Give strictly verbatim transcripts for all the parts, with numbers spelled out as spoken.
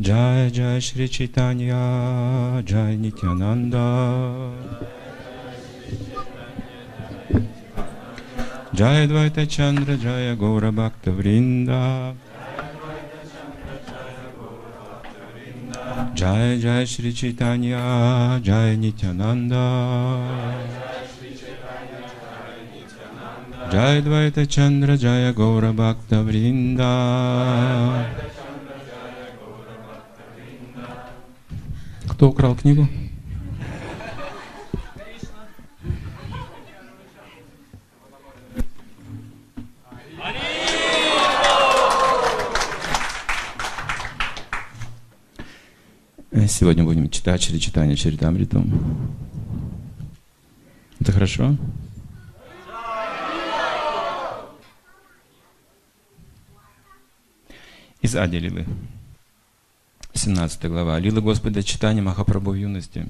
Jai Jai Shri Chaitanya, Jai Nityananda, Jai Dvaita Chandra, Jai Gaura Bhakta Vrinda, Jai Jai Shri Chaitanya, Jai Nityananda, Jai Dvaita Chandra, Jai Gaura Bhakta Vrinda. Кто украл книгу? Сегодня будем читать Шри Чайтанья Чаритамриту. Это хорошо? Из Ади Лилы. семнадцатая глава. Лила Господа Чайтаньи Махапрабху в юности.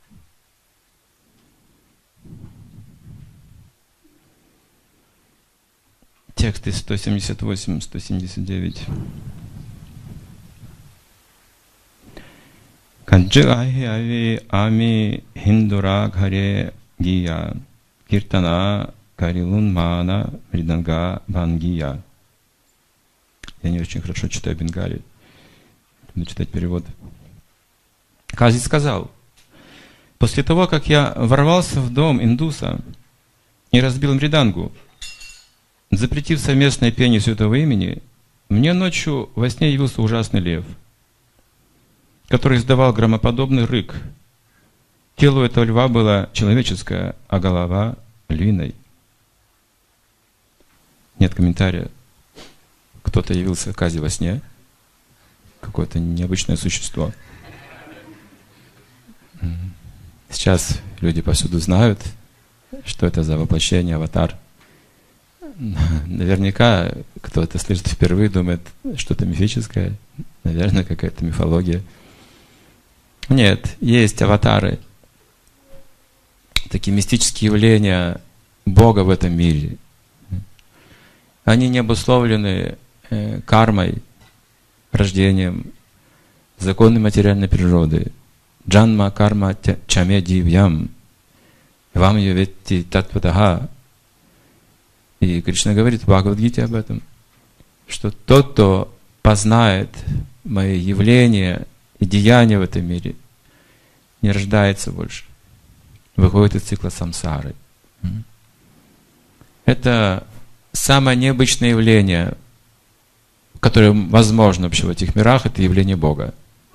Тексты сто семьдесят восемь — сто семьдесят девять. Канджаhi ави ами хиндура гхаре гия киртана карилун мана мриданга бангия. Я не очень хорошо читаю бенгали. Буду читать перевод. Кази сказал: после того, как я ворвался в дом индуса и разбил мридангу, запретив совместное пение святого имени, мне ночью во сне явился ужасный лев, который издавал громоподобный рык. Тело этого льва было человеческое, а голова львиной. Нет комментария. Кто-то явился Кази во сне. Какое-то необычное существо. Сейчас люди повсюду знают, что это за воплощение, аватар. Наверняка кто-то слышит впервые, думает, что-то мифическое. Наверное, какая-то мифология. Нет, есть аватары. Такие мистические явления Бога в этом мире. Они не обусловлены э, кармой, рождением, законы материальной природы. Джанма карма чаме дивьям. Вам юветти татватаха. И Кришна говорит в Бхагавад-гите об этом, что тот, кто познает мои явления и деяния в этом мире, не рождается больше. Выходит из цикла самсары. Это самое необычное явление, которое возможно вообще в этих мирах, это явление Бога.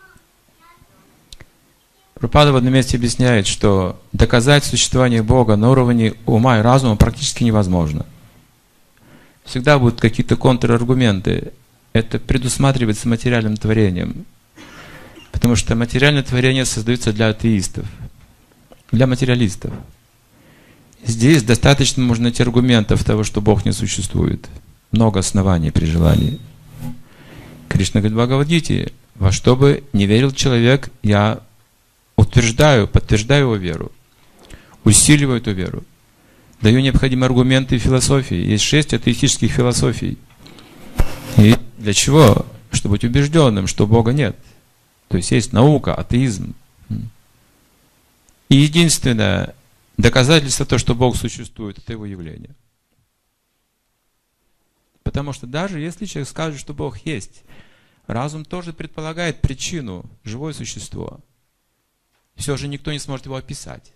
Прабхупада в одном месте объясняет, что доказать существование Бога на уровне ума и разума практически невозможно. Всегда будут какие-то контраргументы. Это предусматривается материальным творением. Потому что материальное творение создается для атеистов, для материалистов. Здесь достаточно можно найти аргументов того, что Бог не существует. Много оснований при желании. Кришна говорит в Бхагавад-гите: во что бы не верил человек, я утверждаю, подтверждаю его веру, усиливаю эту веру, даю необходимые аргументы философии. Есть шесть атеистических философий. И для чего? Чтобы быть убежденным, что Бога нет. То есть есть наука, атеизм. И единственное доказательство того, что Бог существует, это его явление. Потому что даже если человек скажет, что Бог есть, разум тоже предполагает причину, живое существо. Все же никто не сможет его описать.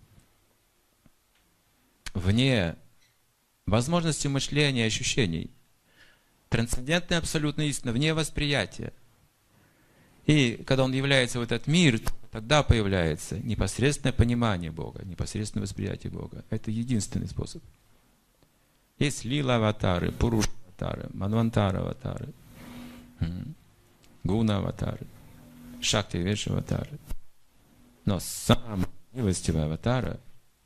Вне возможности мышления и ощущений. Трансцендентная абсолютная истина, вне восприятия. И когда он является в этот мир, тогда появляется непосредственное понимание Бога, непосредственное восприятие Бога. Это единственный способ. Есть лила-аватары, пуруш-аватары, манвантара-аватары, гуна-аватары, шакти-веш-аватары. Но самая милостивая аватара,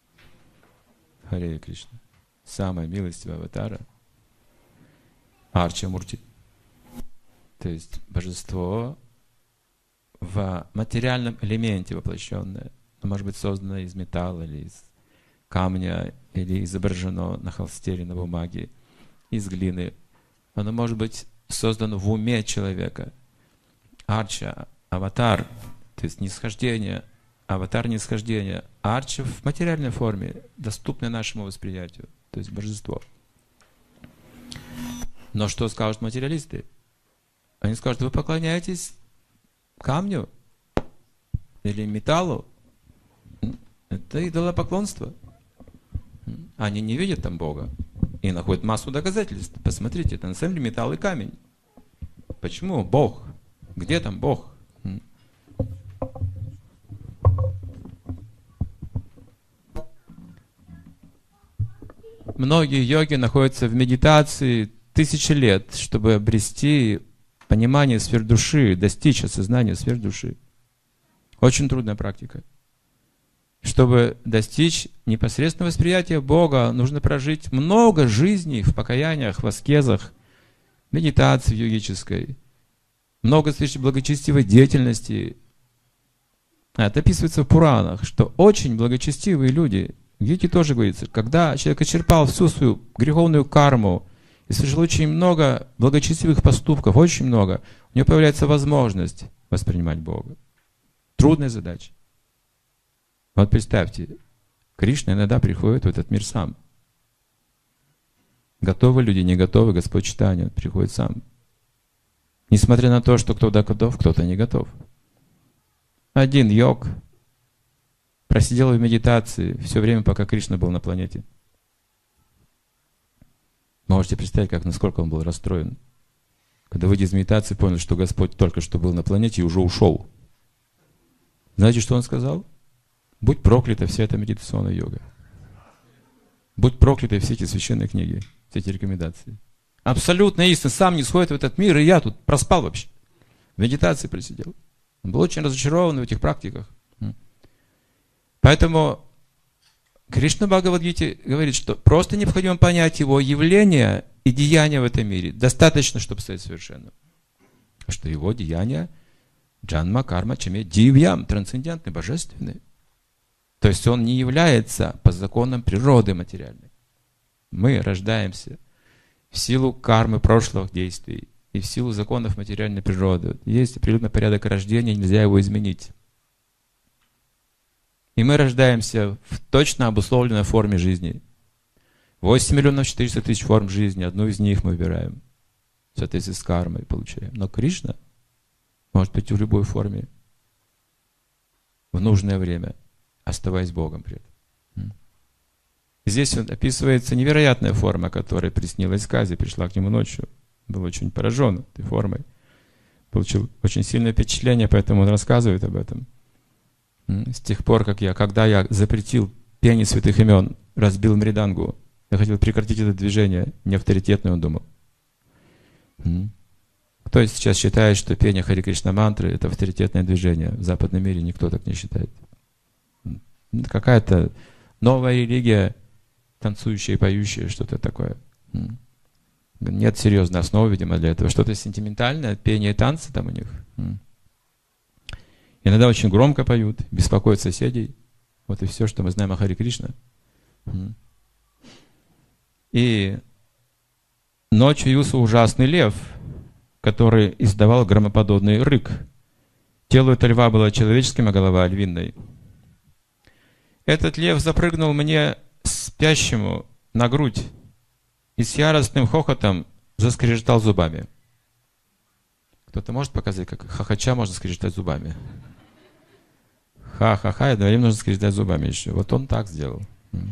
Харе Кришна, самая милостивая аватара, Арча-мурти, то есть божество в материальном элементе воплощенное, может быть создано из металла или из камня, или изображено на холсте или на бумаге, из глины. Оно может быть создано в уме человека. арча, аватар, то есть нисхождение, аватар нисхождения. Арча в материальной форме, доступная нашему восприятию, то есть божество. Но что скажут материалисты? Они скажут: вы поклоняетесь камню или металлу. Это идолопоклонство. Они не видят там Бога и находят массу доказательств. Посмотрите, это на самом деле металл и камень. Почему Бог? Где там Бог? Многие йоги находятся в медитации тысячи лет, чтобы обрести понимание сфер души, достичь осознания сфер души. Очень трудная практика. Чтобы достичь непосредственного восприятия Бога, нужно прожить много жизней в покаяниях, в аскезах, медитации йогической, много тысяч благочестивой деятельности. Это описывается в Пуранах, что очень благочестивые люди, в Гите тоже говорится, когда человек исчерпал всю свою греховную карму и совершил очень много благочестивых поступков, очень много, у него появляется возможность воспринимать Бога. Трудная задача. Вот представьте, Кришна иногда приходит в этот мир сам. Готовы люди, не готовы, Господь читания, он приходит сам. Несмотря на то, что кто-то готов, кто-то не готов. Один йог просидел в медитации все время, пока Кришна был на планете. Можете представить, как, насколько он был расстроен. Когда, выйдя из медитации, понял, что Господь только что был на планете и уже ушел. Знаете, что он сказал? Будь проклята вся эта медитационная йога. Будь прокляты все эти священные книги, все эти рекомендации. Абсолютно истинно. Сам не сходит в этот мир, и я тут проспал вообще. В медитации просидел. Он был очень разочарован в этих практиках. Поэтому Кришна в Бхагавад-гите говорит, что просто необходимо понять его явления и деяния в этом мире. Достаточно, чтобы стать совершенным. Что его деяния джанма, карма, чаме, дивьям, трансцендентны, божественны. То есть он не является по законам природы материальной. Мы рождаемся в силу кармы прошлых действий и в силу законов материальной природы. Есть определенный порядок рождения, нельзя его изменить. И мы рождаемся в точно обусловленной форме жизни. восемь миллионов четыреста тысяч форм жизни, одну из них мы выбираем. В соответствии с кармой получаем. Но Кришна может быть в любой форме, в нужное время, оставаясь Богом при этом. Здесь описывается невероятная форма, которая приснилась Казе, пришла к нему ночью. Был очень поражен этой формой. Получил очень сильное впечатление, поэтому он рассказывает об этом. С тех пор, как я, когда я запретил пение святых имен, разбил мридангу, я хотел прекратить это движение, неавторитетное, он думал. Кто сейчас считает, что пение Хари Кришна мантры — это авторитетное движение? В западном мире никто так не считает. Какая-то новая религия, танцующая и поющая, что-то такое. Нет серьезной основы, видимо, для этого. Что-то сентиментальное, пение и танцы там у них. Иногда очень громко поют, беспокоят соседей. Вот и все, что мы знаем о Хари Кришна. И ночью явился ужасный лев, который издавал громоподобный рык. Тело этого льва было человеческим, а голова львиной. Этот лев запрыгнул мне, спящему, на грудь и с яростным хохотом заскрежетал зубами. Кто-то может показать, как хохоча можно скрежетать зубами? Ха-ха-ха, и одновременно нужно скрежетать зубами еще. Вот он так сделал.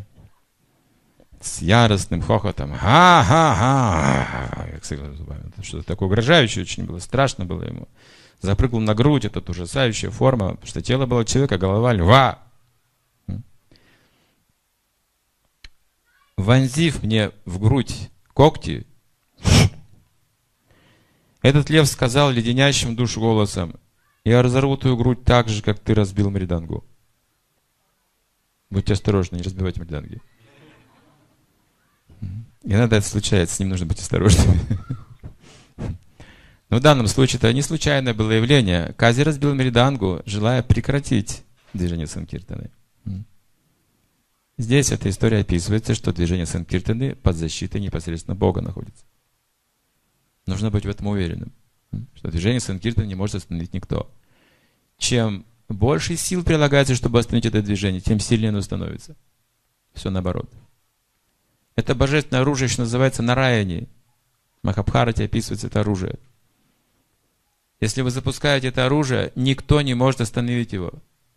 С яростным хохотом. Ха-ха-ха. Как скрежетал зубами. Что-то такое угрожающее очень было. Страшно было ему. Запрыгнул на грудь, это ужасающая форма, потому что тело было человека, голова льва. Вонзив мне в грудь когти, этот лев сказал леденящим душу голосом: я разорву твою грудь так же, как ты разбил мридангу. Будьте осторожны, не разбивайте мриданги. Иногда это случается, с ним нужно быть осторожными. Но в данном случае это не случайное было явление. Кази разбил мридангу, желая прекратить движение санкиртаны. Здесь эта история описывается, что движение санкиртаны под защитой непосредственно Бога находится. Нужно быть в этом уверенным. Что движение Санкиртана не может остановить никто. Чем больше сил прилагается, чтобы остановить это движение, тем сильнее оно становится. Все наоборот. Это божественное оружие еще называется Нараяни. В Махабхарате описывается это оружие. Если вы запускаете это оружие, никто не может остановить его.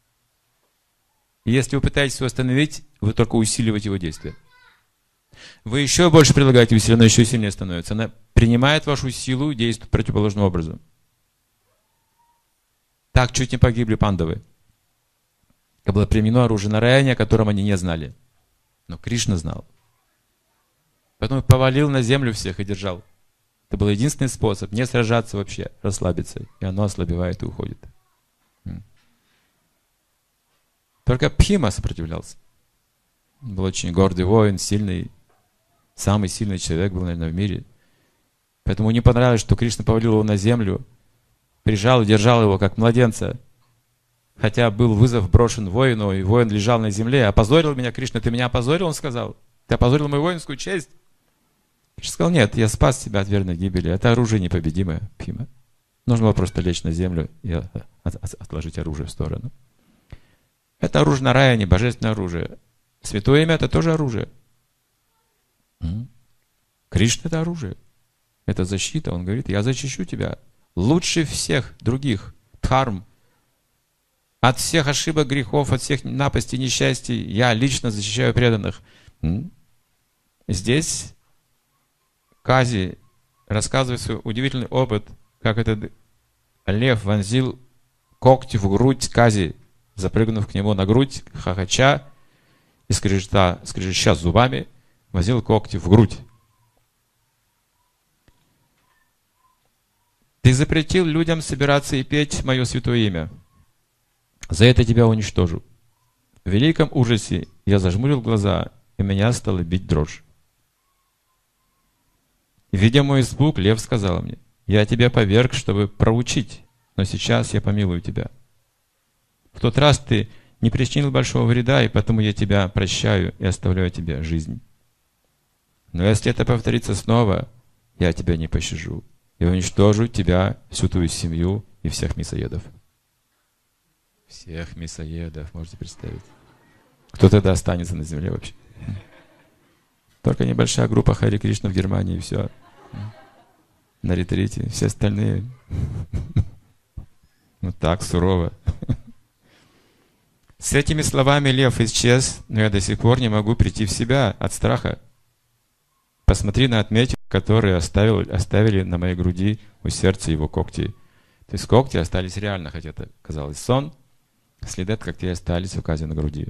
И если вы пытаетесь его остановить, вы только усиливаете его действие. Вы еще больше прилагаете усилия, оно еще сильнее становится. Она принимает вашу силу и действует противоположным образом. Так чуть не погибли пандавы. Это было применено оружие Нараяни, о котором они не знали. Но Кришна знал. Поэтому повалил на землю всех и держал. Это был единственный способ не сражаться вообще, расслабиться. И оно ослабевает и уходит. Только Бхима сопротивлялся. Он был очень гордый воин, сильный. Самый сильный человек был, наверное, в мире. Поэтому не понравилось, что Кришна повалил его на землю, прижал и держал его, как младенца. Хотя был вызов брошен воину, и воин лежал на земле. «Опозорил меня, Кришна, ты меня опозорил?» Он сказал. «Ты опозорил мою воинскую честь?» Кришна сказал: «Нет, я спас тебя от верной гибели. Это оружие непобедимое, Бхима. Нужно было просто лечь на землю и отложить оружие в сторону». Это оружие Нараяни, божественное оружие. Святое имя — это тоже оружие. Кришна — это оружие. Это защита. Он говорит: «Я защищу тебя лучше всех других дхарм. От всех ошибок, грехов, от всех напастей, несчастий я лично защищаю преданных». Здесь Кази рассказывает свой удивительный опыт, как этот лев вонзил когти в грудь Кази, запрыгнув к нему на грудь, хохоча и скрежета, скрежеща зубами, вонзил когти в грудь. «Ты запретил людям собираться и петь мое святое имя. За это тебя уничтожу». В великом ужасе я зажмурил глаза, и меня стало бить дрожь. Видя мой испуг, лев сказал мне: «Я тебя поверг, чтобы проучить, но сейчас я помилую тебя. В тот раз ты не причинил большого вреда, и потому я тебя прощаю и оставляю тебе жизнь. Но если это повторится снова, я тебя не пощажу и уничтожу тебя, всю твою семью и всех мясоедов». Всех мясоедов, можете представить. Кто тогда останется на земле вообще? Только небольшая группа Хари Кришна в Германии, и все. На ретрите. Все остальные. Ну так, сурово. С этими словами лев исчез, но я до сих пор не могу прийти в себя от страха. Посмотри на отметины, которые оставил, оставили на моей груди у сердца его когти. То есть когти остались реально, хотя это казалось сон. Следы от когтей остались у Кази на груди.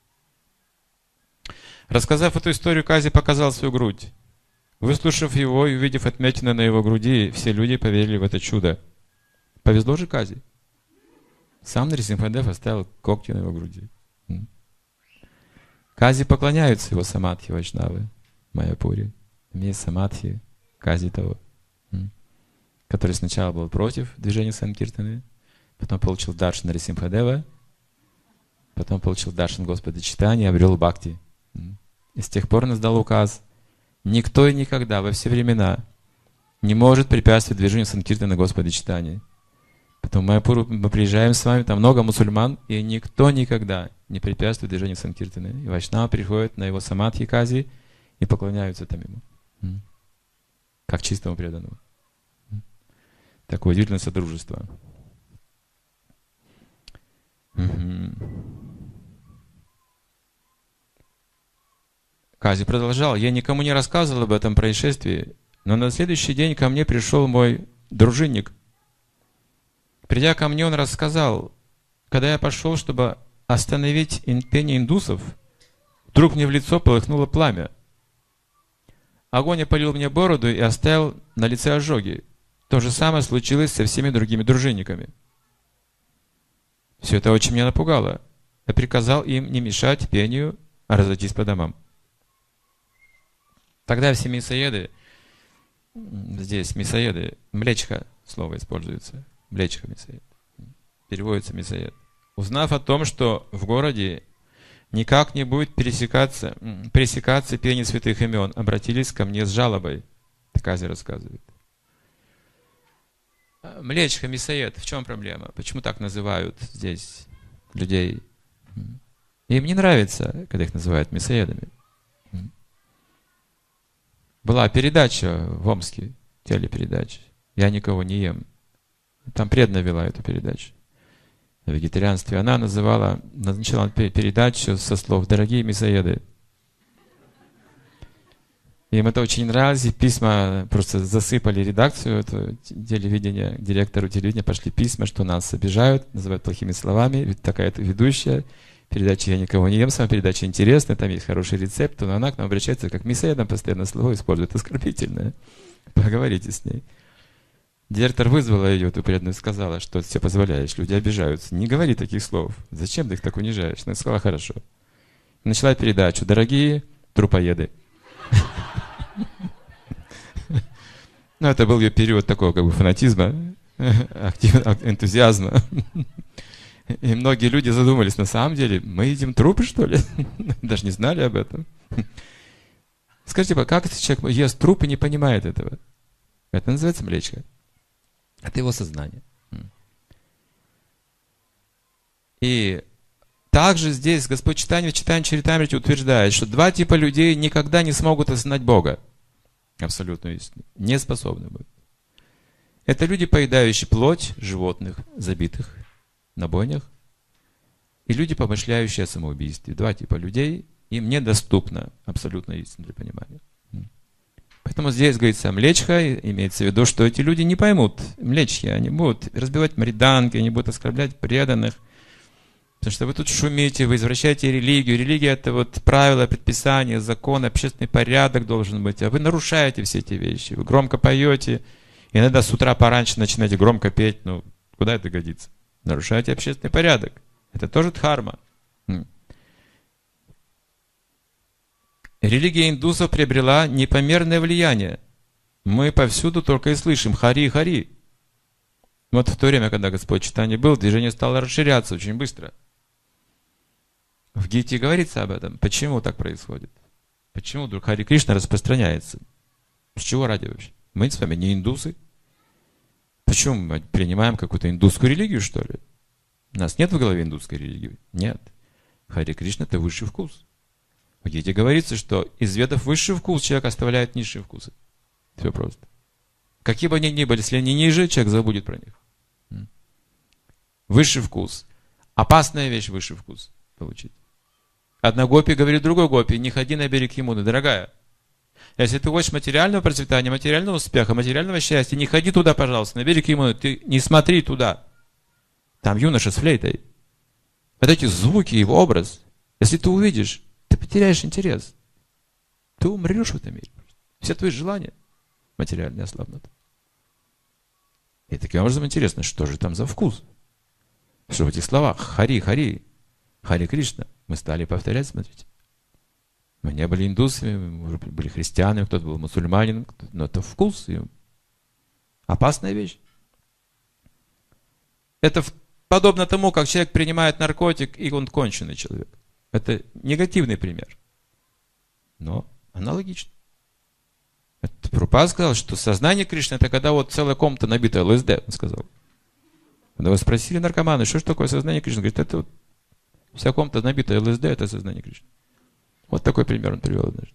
Рассказав эту историю, Кази показал свою грудь. Выслушав его и увидев отметины на его груди, все люди поверили в это чудо. Повезло же Кази. Сам Нарисимхадев оставил когти на его груди. Кази поклоняются его самадхи вайшнавы, Майяпури. Есть самадхи Кази того, который сначала был против движения Санкиртаны, потом получил даршан Нарисимхадева, потом получил даршан Господа Чайтаньи и обрел бхакти. И с тех пор он издал указ: никто и никогда во все времена не может препятствовать движению Санкиртаны Господа Чайтаньи. Поэтому в Майяпуру мы приезжаем с вами, там много мусульман, и никто никогда не препятствует движению Санкиртаны. И вайшнавы приходят на его самадхи Кази и поклоняются там ему, как чистому преданному. Такое удивительное содружество. Кази продолжал: я никому не рассказывал об этом происшествии, но на следующий день ко мне пришел мой дружинник. Придя ко мне, он рассказал: когда я пошел, чтобы остановить пение индусов, вдруг мне в лицо полыхнуло пламя. Огонь опалил мне бороду и оставил на лице ожоги. То же самое случилось со всеми другими дружинниками. Все это очень меня напугало. Я приказал им не мешать пению, а разойтись по домам. Тогда все мясоеды, здесь мясоеды, млечка слово используется, млечка мясоед, переводится мясоед. Узнав о том, что в городе никак не будет пересекаться, пересекаться пение святых имен, обратились ко мне с жалобой. Кази рассказывает. Млечха, мясоед, в чем проблема? Почему так называют здесь людей? Им не нравится, когда их называют мясоедами. Была передача в Омске, телепередача. Я никого не ем. Там преданно вела эту передачу о вегетарианстве. Она называла, начала передачу со слов «Дорогие мясоеды». Им это очень нравилось, и письма просто засыпали редакцию этого телевидения, директору телевидения пошли письма, что нас обижают, называют плохими словами, ведь такая-то ведущая, передача «Я никого не ем», сама передача интересная, там есть хороший рецепт, но она к нам обращается как мясоедом, постоянно слово использует, оскорбительное. Поговорите с ней. Директор вызвала ее, ту преданную, сказала, что ты себе позволяешь, люди обижаются. Не говори таких слов. Зачем ты их так унижаешь? Она сказала, хорошо. Начала передачу. Дорогие трупоеды. Ну, это был ее период такого как бы фанатизма, энтузиазма. И многие люди задумались, на самом деле, мы едим трупы, что ли? Даже не знали об этом. Скажите, как этот человек ест труп и не понимает этого? Это называется млечка. Это его сознание. И также здесь Господь Чайтанья в Чайтанья Чаритамрите утверждает, что два типа людей никогда не смогут осознать Бога. Абсолютно истину. Не способны будут. Это люди, поедающие плоть животных, забитых на бойнях, и люди, помышляющие о самоубийстве. Два типа людей, им недоступна абсолютно истина для понимания. Поэтому здесь говорится млечха, имеется в виду, что эти люди не поймут млечхи, они будут разбивать мриданги, они будут оскорблять преданных, потому что вы тут шумите, вы извращаете религию. Религия — это вот правила, предписания, закон, общественный порядок должен быть, а вы нарушаете все эти вещи, вы громко поете, иногда с утра пораньше начинаете громко петь, ну куда это годится? Нарушаете общественный порядок, это тоже дхарма. Религия индусов приобрела непомерное влияние. Мы повсюду только и слышим «хари-хари». Вот в то время, когда Господь Чайтанья был, движение стало расширяться очень быстро. В Гите говорится об этом. Почему так происходит? Почему вдруг Хари Кришна распространяется? С чего ради вообще? Мы с вами не индусы. Почему мы принимаем какую-то индусскую религию, что ли? У нас нет в голове индусской религии? Нет. Хари Кришна — это высший вкус. В Гите говорится, что из ведов высший вкус человек оставляет низшие вкусы. Все просто. Какие бы они ни были, если они ниже, человек забудет про них. Высший вкус. Опасная вещь — высший вкус получить. Одна гопи говорит другой гопи: не ходи на берег Ямуны, дорогая. Если ты хочешь материального процветания, материального успеха, материального счастья, не ходи туда, пожалуйста, на берег Ямуны, ты не смотри туда. Там юноша с флейтой. Вот эти звуки, его образ. Если ты увидишь, ты потеряешь интерес. Ты умрешь в этом мире. Все твои желания материальные ослабнут. И таким образом интересно, что же там за вкус? Что в этих словах Хари, Хари, Хари Кришна мы стали повторять, смотрите. Мы не были индусами, мы были христианами, кто-то был мусульманином, но это вкус. И опасная вещь. Это подобно тому, как человек принимает наркотик, и он конченый человек. Это негативный пример. Но аналогично. Прабхупада сказал, что сознание Кришны — это когда вот целая комната набита ЛСД, он сказал. Когда вы спросили наркоманы, что же такое сознание Кришны, говорит, это вот вся комната набита ЛСД, это сознание Кришны. Вот такой пример он привел однажды.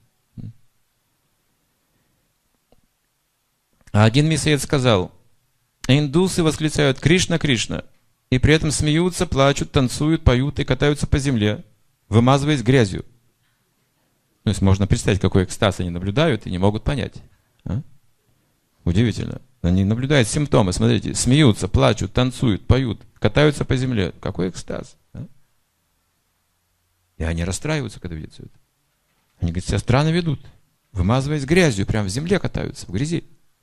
А один мясоед сказал: индусы восклицают «Кришна, Кришна», и при этом смеются, плачут, танцуют, поют и катаются по земле, вымазываясь грязью. То есть можно представить, какой экстаз они наблюдают и не могут понять. А? Удивительно. Они наблюдают симптомы, смотрите, смеются, плачут, танцуют, поют, катаются по земле. Какой экстаз? А? И они расстраиваются, когда видят все это. Они говорят, себя странно ведут, вымазываясь грязью, прямо в земле катаются, в грязи.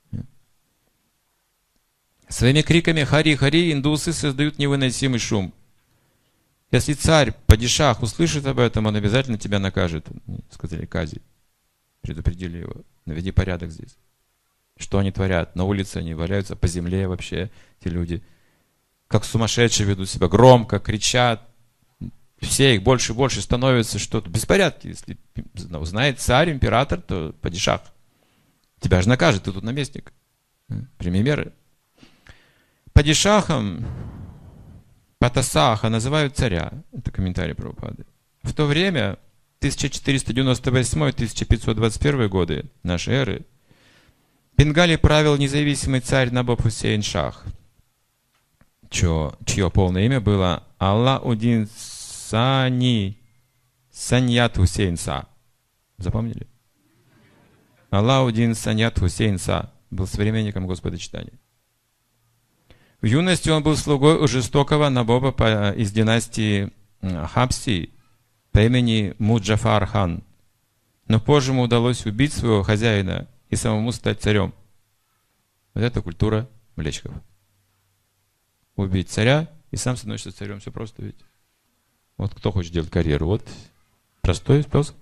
Своими криками «Хари-хари» индусы создают невыносимый шум. Если царь, падишах, услышит об этом, он обязательно тебя накажет. Сказали Кази. Предупредили его. Наведи порядок здесь. Что они творят? На улице они валяются по земле вообще, эти люди. Как сумасшедшие ведут себя, громко кричат. Все их больше и больше становится что-то. Беспорядки. Если узнает царь, император, то падишах. Тебя же накажет, ты тут наместник. Прими меры. Падишахом Патасаха называют царя. Это комментарий Прабхупады. В то время, тысяча четыреста девяносто восьмой — тысяча пятьсот двадцать первый годы нашей эры, Бенгалии правил независимый царь Набоб Хусейн Шах, чье, чье полное имя было Аллаудин Сани Саньят Хусейн Са. Запомнили? Аллаудин Саньят Хусейн Са был современником Господа Читания. В юности он был слугой у жестокого Набоба из династии Хабси по имени Муджафар хан. Но позже ему удалось убить своего хозяина и самому стать царем. Вот это культура млечков. Убить царя и сам становишься царем. Все просто ведь. Вот кто хочет делать карьеру. Вот простой способ.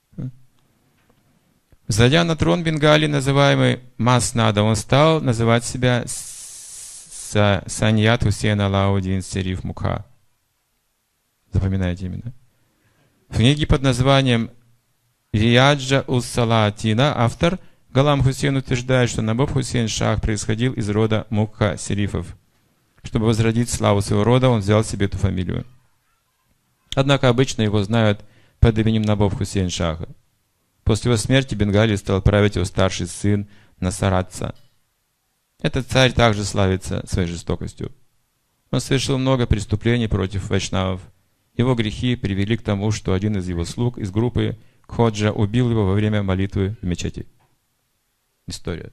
Зайдя на трон Бенгалии, называемый Маснада, он стал называть себя Саньят Хусейн Алаудин Сериф Мукха. Запоминайте именно. В книге под названием Рияджа Ус-Салатина автор Галам Хусейн утверждает, что Набоб Хусейн Шах происходил из рода Мукха Серифов. Чтобы возродить славу своего рода, он взял себе эту фамилию. Однако обычно его знают под именем Набоб Хусейн Шаха. После его смерти Бенгалии стал править его старший сын Насарадца. Этот царь также славится своей жестокостью. Он совершил много преступлений против вайшнавов. Его грехи привели к тому, что один из его слуг из группы Ходжа убил его во время молитвы в мечети. История.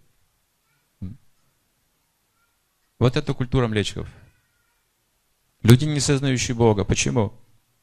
Вот это культура млечков. Люди, не сознающие Бога. Почему?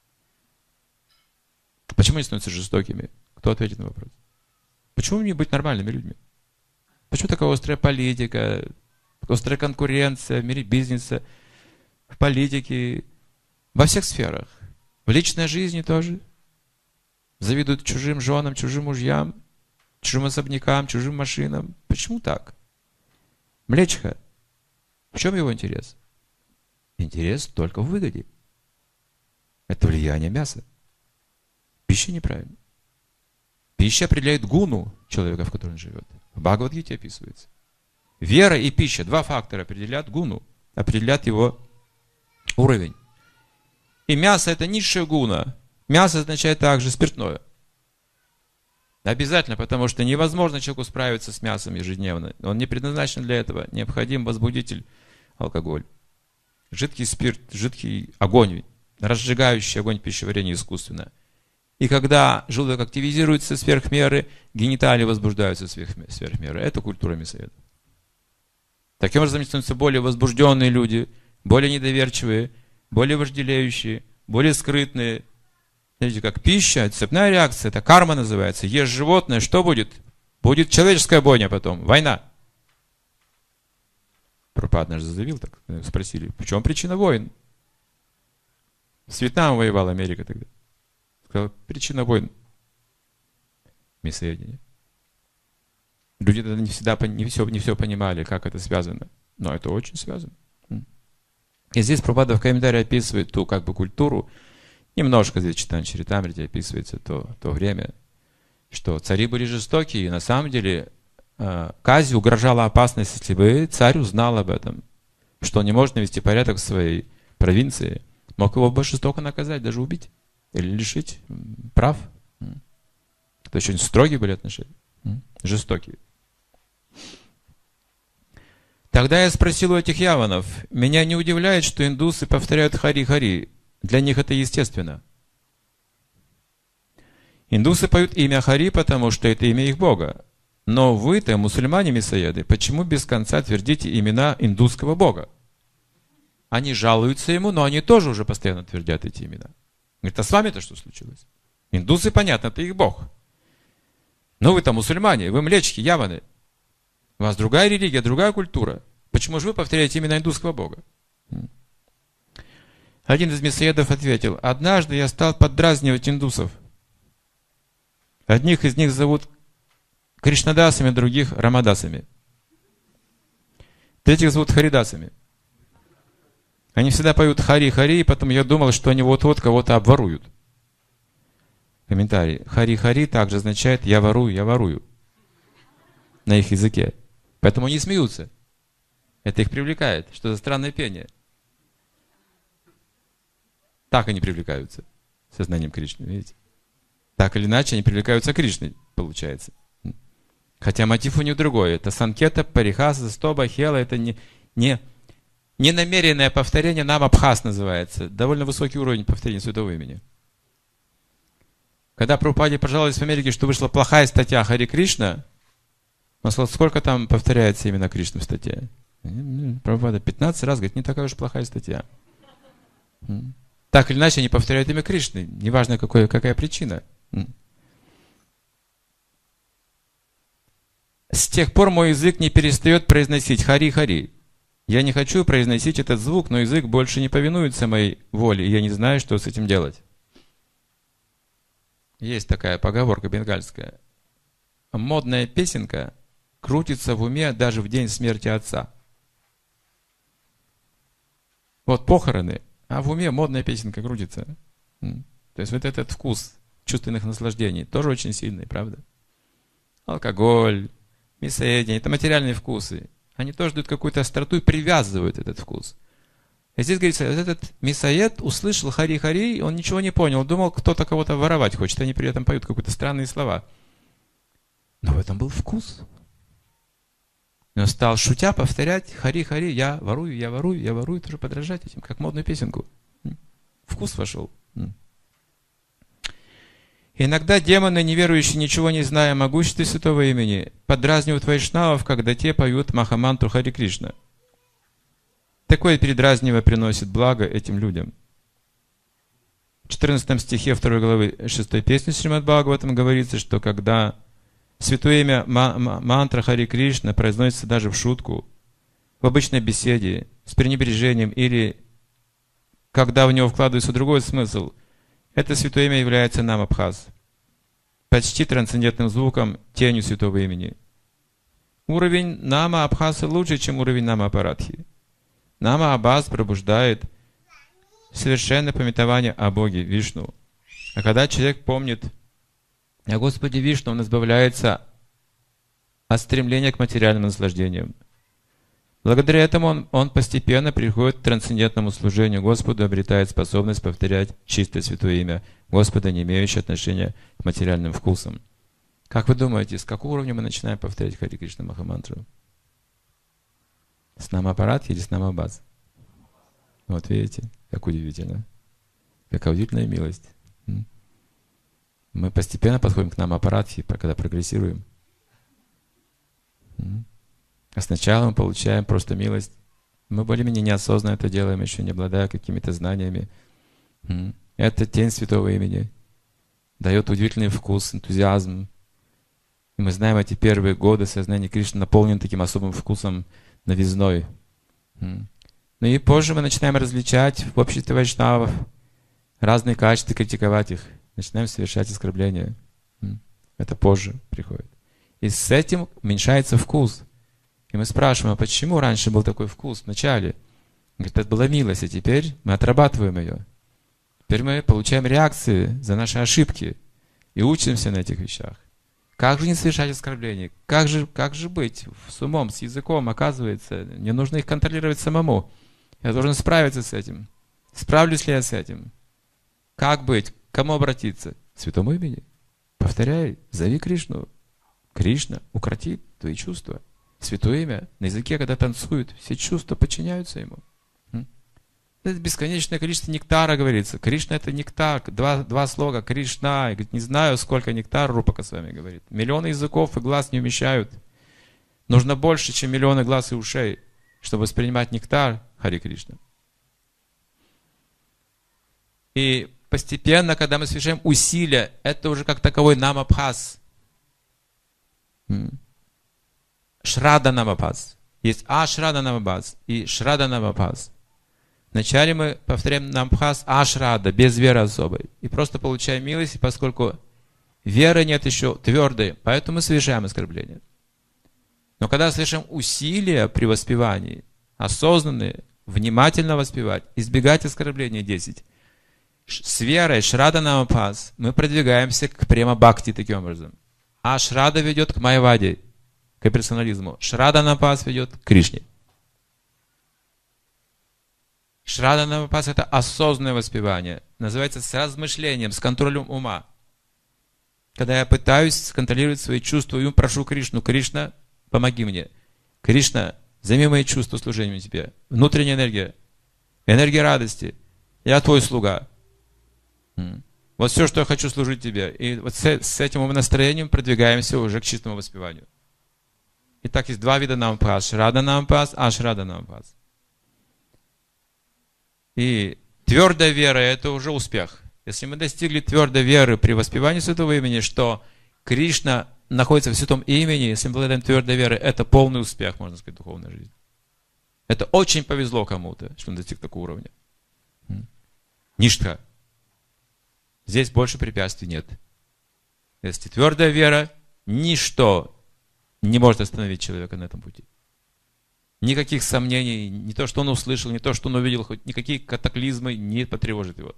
Почему они становятся жестокими? Кто ответит на вопрос? Почему не быть нормальными людьми? Почему такая острая политика, острая конкуренция в мире бизнеса, в политике, во всех сферах? В личной жизни тоже. Завидуют чужим женам, чужим мужьям, чужим особнякам, чужим машинам. Почему так? Млечка. В чем его интерес? Интерес только в выгоде. Это влияние мяса. Пища неправильна. Пища определяет гуну человека, в котором он живет. В Бхагавад-гите описывается. Вера и пища, два фактора определяют гуну, определяют его уровень. И мясо — это низшая гуна. Мясо означает также спиртное. Обязательно, потому что невозможно человеку справиться с мясом ежедневно. Он не предназначен для этого. Необходим возбудитель — алкоголь. Жидкий спирт, жидкий огонь, разжигающий огонь пищеварения искусственно. И когда желудок активизируется сверх меры, гениталии возбуждаются сверх, сверх меры. Это культура мясоедов. Таким образом, становятся более возбужденные люди, более недоверчивые, более вожделеющие, более скрытные. Смотрите, как пища, цепная реакция, это карма называется. Ешь животное, что будет? Будет человеческая бойня потом, война. Прабхупада наш заявил так, спросили, в чем причина войн? С Вьетнамом воевала Америка тогда. Сказал, причина войн — мясоедение. Люди тогда не всегда не все, не все понимали, как это связано. Но это очень связано. И здесь Прабхупада в комментарии описывает ту как бы культуру. Немножко здесь Чайтанья Чаритамрите описывается то, то время, что цари были жестокие, и на самом деле э, казни угрожала опасность, если бы царь узнал об этом, что он не может навести порядок в своей провинции, мог его бы жестоко наказать, даже убить. Или лишить прав. Это очень строгие были отношения. Жестокие. Тогда я спросил у этих яванов, меня не удивляет, что индусы повторяют хари-хари. Для них это естественно. Индусы поют имя Хари, потому что это имя их Бога. Но вы-то, мусульмане-мясоеды, почему без конца твердите имена индусского Бога? Они жалуются ему, но они тоже уже постоянно твердят эти имена. Говорит, а с вами-то что случилось? Индусы, понятно, это их Бог. Но вы-то мусульмане, вы млечки, яваны. У вас другая религия, другая культура. Почему же вы повторяете именно индусского Бога? Один из мясоедов ответил, однажды я стал поддразнивать индусов. Одних из них зовут Кришнадасами, других Рамадасами. Третьих зовут Харидасами. Они всегда поют Хари-Хари, и потом я думал, что они вот-вот кого-то обворуют. Комментарий. Хари-Хари также означает «я ворую, я ворую» на их языке. Поэтому они смеются. Это их привлекает. Что за странное пение? Так они привлекаются сознанием Кришны, видите? Так или иначе они привлекаются Кришной, получается. Хотя мотив у них другой. Это санкета, парихаса, стоба, хела. Это не, не, не намеренное повторение, нам абхас называется. Довольно высокий уровень повторения святого имени. Когда Прабхупаде пожаловались в Америке, что вышла плохая статья Хари Кришна, он сказал, сколько там повторяется именно Кришна в статье? Прабхупада пятнадцать раз, говорит, не такая уж плохая статья. Так или иначе, они повторяют имя Кришны. Неважно, какой, какая причина. С тех пор мой язык не перестает произносить Хари-Хари. Я не хочу произносить этот звук, но язык больше не повинуется моей воле, и я не знаю, что с этим делать. Есть такая поговорка бенгальская. Модная песенка крутится в уме даже в день смерти отца. Вот похороны, а в уме модная песенка крутится. То есть вот этот вкус чувственных наслаждений тоже очень сильный, правда? Алкоголь, мясоедение, это материальные вкусы. Они тоже дают какую-то остроту и привязывают этот вкус. И здесь говорится, этот мясоед услышал Хари-Хари, он ничего не понял, думал, кто-то кого-то воровать хочет, они при этом поют какие-то странные слова. Но в этом был вкус. И он стал, шутя, повторять Хари-Хари, я ворую, я ворую, я ворую, тоже подражать этим, как модную песенку. Вкус вошел. Иногда демоны, неверующие, ничего не зная о могуществе святого имени, подразнивают вайшнавов, когда те поют Махамантру Хари Кришна. Такое передразнивание приносит благо этим людям. В четырнадцатом стихе второй главы шестой песни Шримад Бхагаватам говорится, что когда святое имя мантра Хари Кришна произносится даже в шутку, в обычной беседе, с пренебрежением или когда в него вкладывается другой смысл, это святое имя является намабхас, почти трансцендентным звуком, тенью святого имени. Уровень нама абхаса лучше, чем уровень нама апарадхи. Нама абхас пробуждает совершенное памятование о Боге Вишну. А когда человек помнит о Господе Вишну, он избавляется от стремления к материальным наслаждениям. Благодаря этому он, он постепенно приходит к трансцендентному служению Господу, обретает способность повторять чистое святое имя Господа, не имеющее отношения к материальным вкусам. Как вы думаете, с какого уровня мы начинаем повторять Хари Кришна Махамантру? С намапарадхи или с намабхас? Вот видите, как удивительно. Какая удивительная милость. Мы постепенно подходим к намапарадхи, когда прогрессируем. А сначала мы получаем просто милость. Мы более-менее неосознанно это делаем, еще не обладая какими-то знаниями. Это тень святого имени. Дает удивительный вкус, энтузиазм. И мы знаем, эти первые годы сознания Кришны наполнены таким особым вкусом, новизной. Ну и позже мы начинаем различать в обществе вайшнавов разные качества, критиковать их. Начинаем совершать оскорбления. Это позже приходит. И с этим уменьшается вкус. И мы спрашиваем, а почему раньше был такой вкус в начале? Говорит, это была милость, а теперь мы отрабатываем ее. Теперь мы получаем реакции за наши ошибки и учимся на этих вещах. Как же не совершать оскорблений? Как же, как же быть с умом, с языком? Оказывается, мне нужно их контролировать самому. Я должен справиться с этим. Справлюсь ли я с этим? Как быть? К кому обратиться? К святому имени. Повторяй, зови Кришну. Кришна укротит твои чувства. Святое имя на языке, когда танцуют, все чувства подчиняются ему. Это бесконечное количество нектара, говорится. Кришна — это нектар. Два, два слога. Кришна. И говорит, не знаю, сколько нектара, Рупака с вами говорит. Миллионы языков и глаз не умещают. Нужно больше, чем миллионы глаз и ушей, чтобы воспринимать нектар Хари Кришна. И постепенно, когда мы совершаем усилия, это уже как таковой намабхас. Шрада намабхас. Есть ашрада намабхас и шрада намабхас. Вначале мы повторяем намабхас ашрада, без веры особой. И просто получаем милость, поскольку веры нет еще твердой, поэтому мы совершаем оскорбление. Но когда совершаем усилия при воспевании, осознанные, внимательно воспевать, избегать оскорбления десять, с верой, шрада намабхас, мы продвигаемся к према-бхакти таким образом. А шрада ведет к майяваде, к персонализму. Шрада намабхас ведет к Кришне. Шрада Намапас — это осознанное воспевание. Называется с размышлением, с контролем ума. Когда я пытаюсь контролировать свои чувства и прошу Кришну: Кришна, помоги мне. Кришна, займи мои чувства служением тебе. Внутренняя энергия, энергия радости. Я твой слуга. Вот все, что я хочу, служить тебе. И вот с, с этим настроением продвигаемся уже к чистому воспеванию. Итак, есть два вида намапас. Шрада намапас, ашрада намапас. И твердая вера — это уже успех. Если мы достигли твердой веры при воспевании святого имени, что Кришна находится в святом имени, если мы обладаем твердой верой, это полный успех, можно сказать, духовной жизни. Это очень повезло кому-то, что он достиг такого уровня. Ништха. Здесь больше препятствий нет. Если твердая вера, ничто не может остановить человека на этом пути. Никаких сомнений, не то, что он услышал, не то, что он увидел, хоть никакие катаклизмы не потревожат его.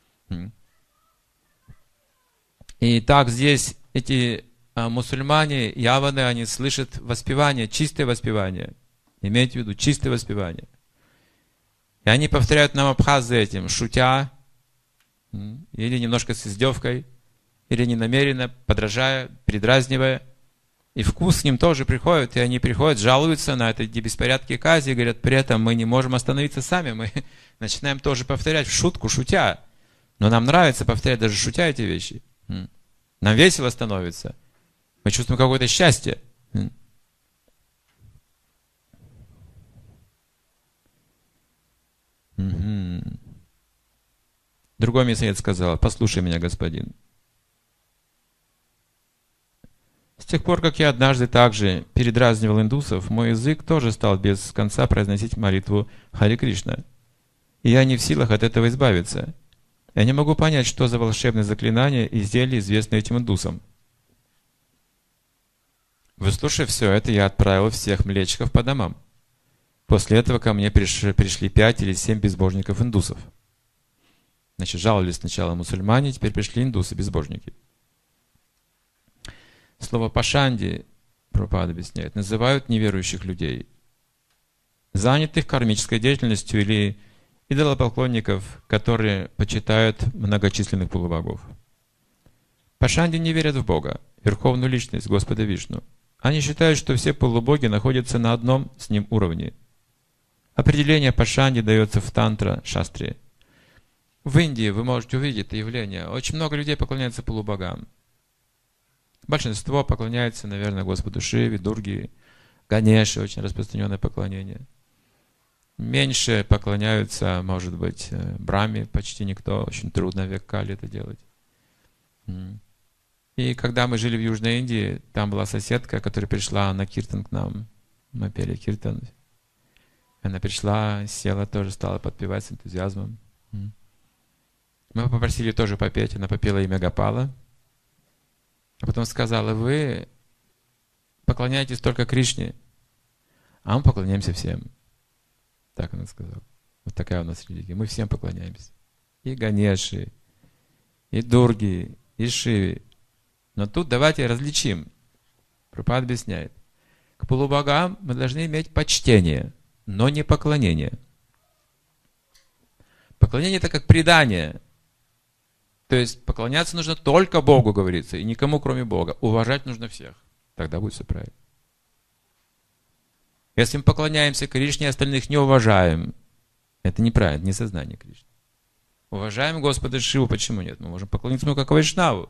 И так здесь эти а, мусульмане, яваны, они слышат воспевание, чистое воспевание. Имейте в виду, чистое воспевание. И они повторяют намапхаз за этим, шутя, или немножко с издевкой, или ненамеренно, подражая, передразнивая. И вкус к ним тоже приходит, и они приходят, жалуются на эти беспорядки казни, и говорят, при этом мы не можем остановиться сами, мы начинаем тоже повторять в шутку, шутя. Но нам нравится повторять даже шутя эти вещи. Нам весело становится. Мы чувствуем какое-то счастье. Угу. Другой мясоед сказал: послушай меня, господин. С тех пор, как я однажды также передразнивал индусов, мой язык тоже стал без конца произносить молитву Харе Кришна. И я не в силах от этого избавиться. Я не могу понять, что за волшебные заклинания и зелья известны этим индусам. Выслушав все это, я отправил всех млечиков по домам. После этого ко мне пришли, пришли пять или семь безбожников-индусов. Значит, жаловались сначала мусульмане, теперь пришли индусы-безбожники. Слово «пашанди», Прабхупада объясняет, называют неверующих людей, занятых кармической деятельностью или идолопоклонников, которые почитают многочисленных полубогов. Пашанди не верят в Бога, Верховную Личность, Господа Вишну. Они считают, что все полубоги находятся на одном с ним уровне. Определение Пашанди дается в Тантра-шастре. В Индии вы можете увидеть это явление. Очень много людей поклоняются полубогам. Большинство поклоняется, наверное, Господу Шиве, Дурге, Ганеше, очень распространенное поклонение. Меньше поклоняются, может быть, Брахме, почти никто. Очень трудно в век Кали это делать. И когда мы жили в Южной Индии, там была соседка, которая пришла на киртан к нам. Мы пели киртан. Она пришла, села тоже, стала подпевать с энтузиазмом. Мы попросили тоже попеть. Она попела имя Гопала. А потом сказала: вы поклоняетесь только Кришне, а мы поклоняемся всем. Так она сказала. Вот такая у нас религия. Мы всем поклоняемся. И Ганеши, и Дурги, и Шиве. Но тут давайте различим. Прабхупада объясняет. К полубогам мы должны иметь почтение, но не поклонение. Поклонение — это как предание. То есть поклоняться нужно только Богу, говорится, и никому, кроме Бога. Уважать нужно всех. Тогда будет все правильно. Если мы поклоняемся Кришне, остальных не уважаем, это неправильно, не сознание Кришны. Уважаем Господа Шиву, почему нет? Мы можем поклониться ему как Вайшнаву.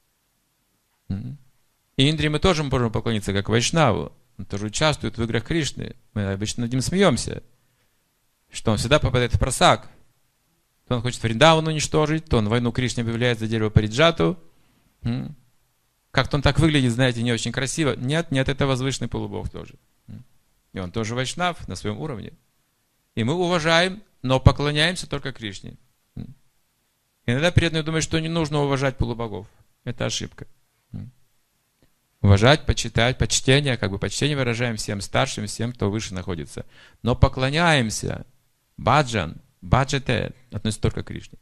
И Индре мы тоже можем поклониться как Вайшнаву. Он тоже участвует в играх Кришны. Мы обычно над ним смеемся, что он всегда попадает в просак. То он хочет Вриндавану уничтожить, то он войну Кришне объявляет за дерево Париджату. Как-то он так выглядит, знаете, не очень красиво. Нет, нет, это возвышенный полубог тоже. И он тоже вайшнав на своем уровне. И мы уважаем, но поклоняемся только Кришне. Иногда преданные думают, что не нужно уважать полубогов. Это ошибка. Уважать, почитать, почтение, как бы почтение выражаем всем старшим, всем, кто выше находится. Но поклоняемся. Баджан, баджате относится только к Кришне.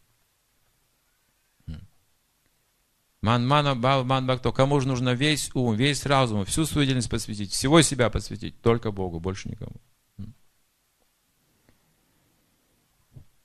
Ман мана бал ман бхакто. Кому же нужно весь ум, весь разум, всю свою деятельность посвятить, всего себя посвятить, только Богу, больше никому.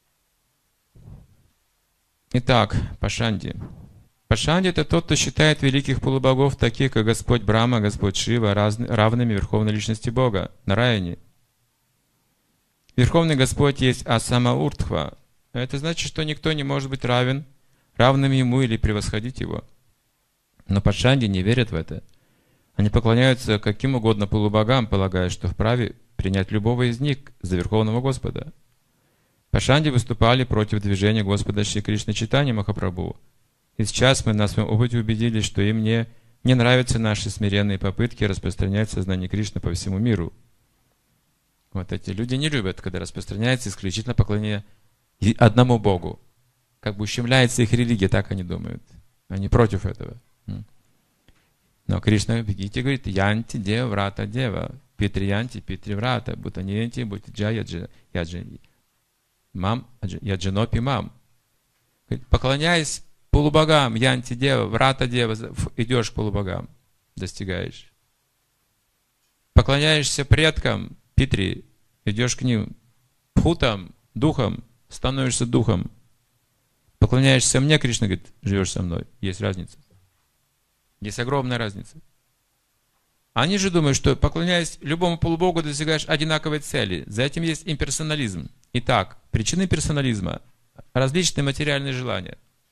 Итак, Пашанди. Пашанди — это тот, кто считает великих полубогов, таких как Господь Брахма, Господь Шива, равными Верховной Личности Бога, Нараяне. Верховный Господь есть Асама Уртхва. Это значит, что никто не может быть равен, равным Ему или превосходить Его. Но Пашанди не верят в это. Они поклоняются каким угодно полубогам, полагая, что вправе принять любого из них за Верховного Господа. Пашанди выступали против движения Господа Шри Кришны Чайтаньи Махапрабху. И сейчас мы на своем опыте убедились, что им не, не нравятся наши смиренные попытки распространять сознание Кришны по всему миру. Вот эти люди не любят, когда распространяется исключительно поклонение одному Богу. Как бы ущемляется их религия, так они думают. Они против этого. Но Кришна в Гите говорит: «Янти дева врата дева, питриянти питри врата, бутаниенти бутиджа яджи мам яджинопи мам». Поклоняясь полубогам, янти дева, врата дева, идешь к полубогам, достигаешь. Поклоняешься предкам, питри, идешь к ним, пхутам, духом, становишься духом. Поклоняешься мне, Кришна говорит, живешь со мной. Есть разница. Есть огромная разница. Они же думают, что поклоняясь любому полубогу, достигаешь одинаковой цели. За этим есть имперсонализм. Итак, причины персонализма – различные материальные желания.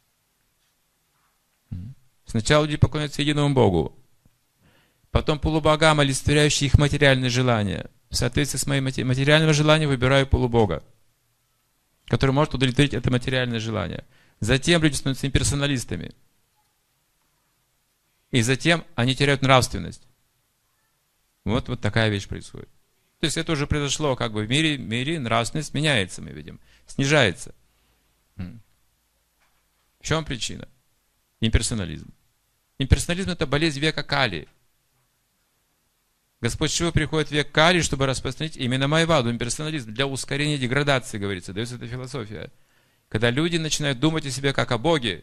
Сначала люди поклоняются единому Богу, потом полубогам, олицетворяющим их материальные желания. В соответствии с моим материальным желанием выбираю полубога, который может удовлетворить это материальное желание. Затем люди становятся имперсоналистами. И затем они теряют нравственность. Вот, вот такая вещь происходит. То есть это уже произошло как бы в мире, в мире нравственность меняется, мы видим, снижается. В чем причина? Имперсонализм. Имперсонализм — это болезнь века Кали. Господь Шива приходит в век Кали, чтобы распространить именно майваду, имперсонализм, для ускорения деградации, говорится, дается эта философия. Когда люди начинают думать о себе как о Боге,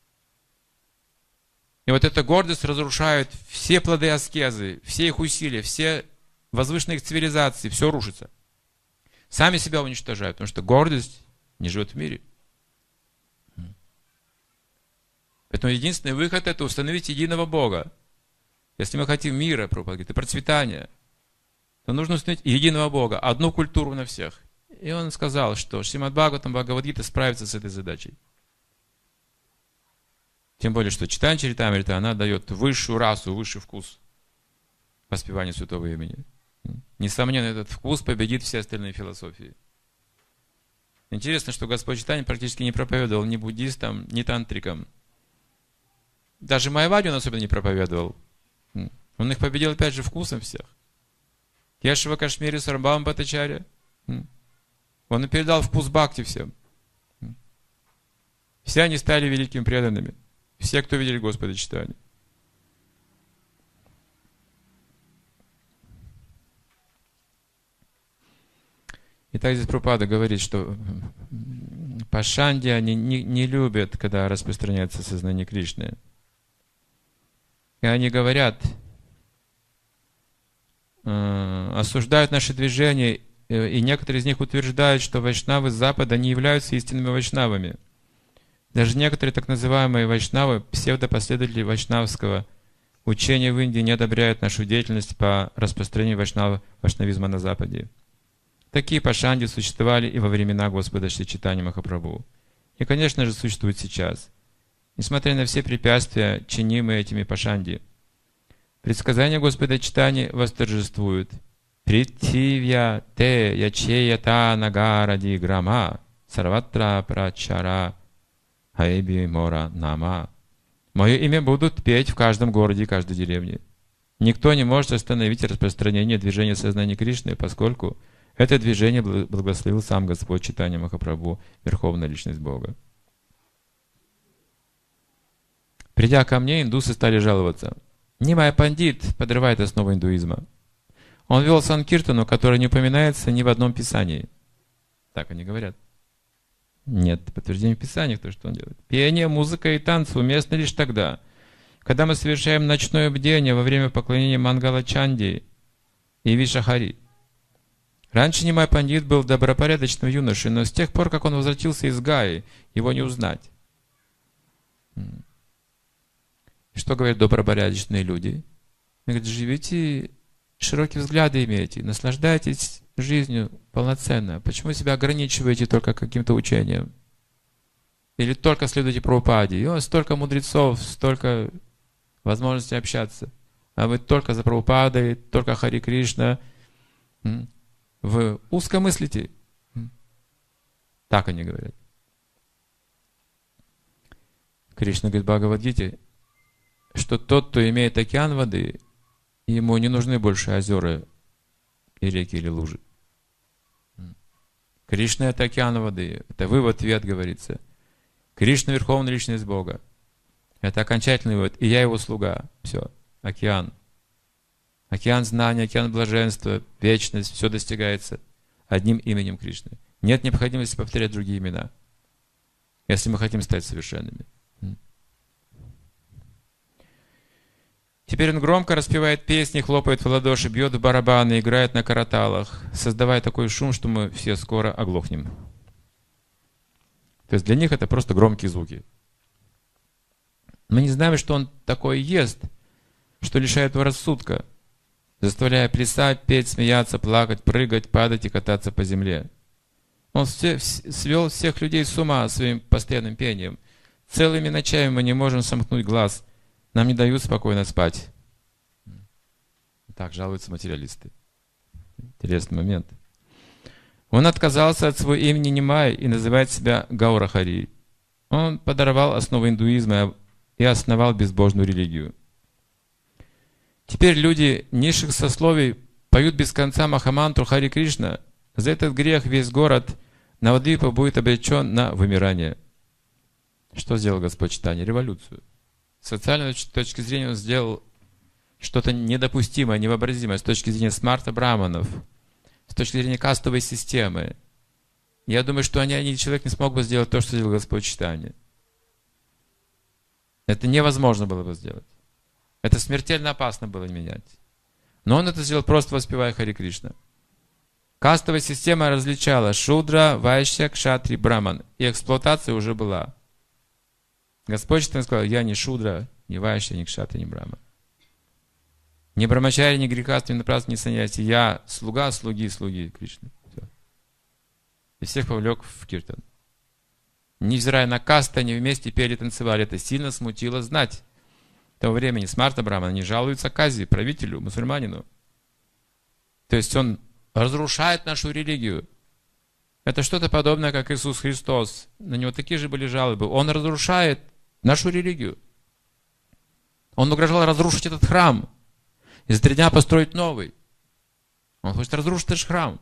и вот эта гордость разрушает все плоды аскезы, все их усилия, все возвышенные их цивилизации, все рушится. Сами себя уничтожают, потому что гордость не живет в мире. Поэтому единственный выход — это установить единого Бога. Если мы хотим мира, пропаганды, процветания, то нужно установить единого Бога, одну культуру на всех. И он сказал, что Шримад Бхагаватам, Бхагавад-гита справится с этой задачей. Тем более, что Чайтанья Чаритамрита, она дает высшую расу, высший вкус воспевания святого имени. Несомненно, этот вкус победит все остальные философии. Интересно, что Господь Чайтанья практически не проповедовал ни буддистам, ни тантрикам. Даже майаваде он особенно не проповедовал. Он их победил, опять же, вкусом всех. Кешава Кашмири Сарабхама Бхаттачарья. Он и передал вкус бхакти всем. Все они стали великими преданными. Все, кто видели Господа Чайтанью. Итак, здесь Прабхупада говорит, что Пашанди они не, не любят, когда распространяется сознание Кришны. И они говорят, э, осуждают наши движения, э, и некоторые из них утверждают, что вайшнавы с Запада не являются истинными вайшнавами. Даже некоторые так называемые вайшнавы, псевдопоследователи вайшнавского учения в Индии, не одобряют нашу деятельность по распространению вайшнава, вайшнавизма на Западе. Такие пашанди существовали и во времена Господа Шри Чайтаньи Махапрабху. И, конечно же, существуют сейчас. Несмотря на все препятствия, чинимые этими пашанди, предсказания Господа Чайтаньи восторжествуют. Притивья те ячея та нагаради грама сарватра прачара хайби мора нама. Мое имя будут петь в каждом городе и каждой деревне. Никто не может остановить распространение движения сознания Кришны, поскольку это движение благословил сам Господь Чайтанья Махапрабху, Верховная Личность Бога. Придя ко мне, индусы стали жаловаться. Нимай Пандит подрывает основу индуизма. Он вел санкиртану, которая не упоминается ни в одном писании. Так они говорят. Нет подтверждения в писаниях, то, что он делает. Пение, музыка и танцы уместны лишь тогда, когда мы совершаем ночное бдение во время поклонения Мангала Чанди и Вишахари. Раньше Нимай Пандит был добропорядочным юношей, но с тех пор, как он возвратился из Гаи, его не узнать. Что говорят добропорядочные люди? Они говорят, живите, широкие взгляды имейте, наслаждайтесь жизнью полноценно. Почему себя ограничиваете только каким-то учением? Или только следуйте Прабхупаде? И у вас столько мудрецов, столько возможностей общаться. А вы только за Прабхупадой, только Хари Кришна. Вы узко мыслите. Так они говорят. Кришна говорит в Бхагавад-гите, что тот, кто имеет океан воды, ему не нужны больше озера и реки или лужи. Кришна — это океан воды. Это вывод-ответ, говорится. Кришна — верховная личность Бога. Это окончательный вывод. И я его слуга. Все. Океан. Океан знания, океан блаженства, вечность. Все достигается одним именем Кришны. Нет необходимости повторять другие имена, если мы хотим стать совершенными. Теперь он громко распевает песни, хлопает в ладоши, бьет в барабаны, играет на караталах, создавая такой шум, что мы все скоро оглохнем. То есть для них это просто громкие звуки. Мы не знаем, что он такое ест, что лишает его рассудка, заставляя плясать, петь, смеяться, плакать, прыгать, падать и кататься по земле. Он все, свел всех людей с ума своим постоянным пением. Целыми ночами мы не можем сомкнуть глаз. Нам не дают спокойно спать. Так жалуются материалисты. Интересный момент. Он отказался от своего имени Нимай и называет себя Гаурахари. Он подорвал основы индуизма и основал безбожную религию. Теперь люди низших сословий поют без конца Махамантру Хари Кришна. За этот грех весь город Навадвипа будет обречен на вымирание. Что сделал Господь Чайтанья? Революцию. С социальной точки зрения он сделал что-то недопустимое, невообразимое с точки зрения смарта браманов, с точки зрения кастовой системы. Я думаю, что ни один человек не смог бы сделать то, что сделал Господь Чайтанья. Это невозможно было бы сделать. Это смертельно опасно было менять. Но он это сделал, просто воспевая Хари Кришна. Кастовая система различала шудра, вайшья, кшатри, браман. И эксплуатация уже была. Господь Чайтанья сказал, я не шудра, не вайшья, не кшатри, не браман. Не брамачари, не грехастри, не напрасно, не саньяси. Я слуга, слуги, слуги Кришны. Все. И всех повлек в киртан. Невзирая на касты, они вместе пели, танцевали. Это сильно смутило знать того времени. Смарта Брахмана не жалуются Кази, правителю, мусульманину. То есть он разрушает нашу религию. Это что-то подобное, как Иисус Христос. На него такие же были жалобы. Он разрушает нашу религию. Он угрожал разрушить этот храм. И за три дня построить новый. Он хочет разрушить наш храм.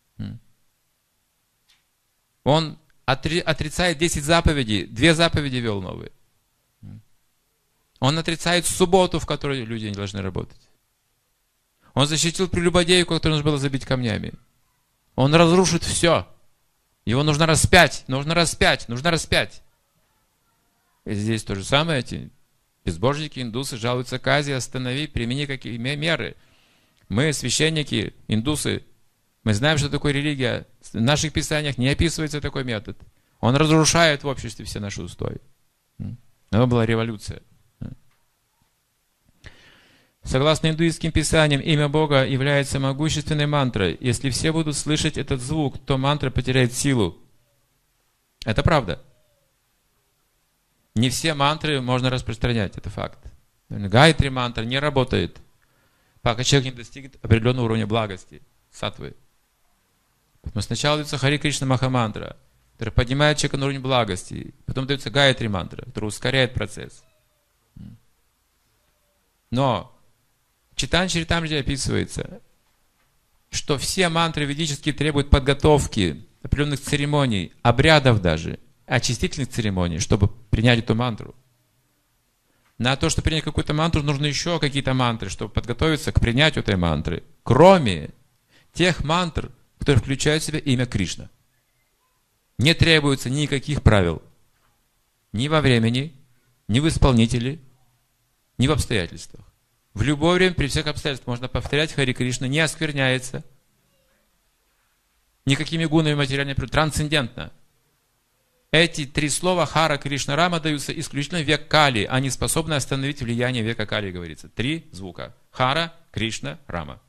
Он отри- отрицает десять заповедей. Две заповеди вел новые. Он отрицает субботу, в которой люди не должны работать. Он защитил прелюбодейку, которую нужно было забить камнями. Он разрушит все. Его нужно распять, нужно распять, нужно распять. И здесь то же самое. Эти безбожники, индусы жалуются Кази, останови, примени какие меры. Мы, священники, индусы, мы знаем, что такое религия. В наших писаниях не описывается такой метод. Он разрушает в обществе все наши устои. Это была революция. Согласно индуистским писаниям, имя Бога является могущественной мантрой. Если все будут слышать этот звук, то мантра потеряет силу. Это правда. Не все мантры можно распространять, это факт. Гайатри мантра не работает, пока человек не достигнет определенного уровня благости, саттвы. Поэтому сначала дается Хари Кришна Махамантра, которая поднимает человека на уровень благости. Потом дается Гайатри мантра, которая ускоряет процесс. Но в Чайтанья Чаритамрите описывается, что все мантры ведические требуют подготовки, определенных церемоний, обрядов даже, очистительных церемоний, чтобы принять эту мантру. На то, чтобы принять какую-то мантру, нужны еще какие-то мантры, чтобы подготовиться к принятию этой мантры, кроме тех мантр, которые включают в себя имя Кришна. Не требуется никаких правил. Ни во времени, ни в исполнителе, ни в обстоятельствах. В любое время, при всех обстоятельствах, можно повторять Хари Кришна, не оскверняется никакими гунами материальной природы, трансцендентно. Эти три слова Хара, Кришна, Рама даются исключительно в век Кали. Они способны остановить влияние века Кали, говорится. Три звука. Хара, Кришна, Рама.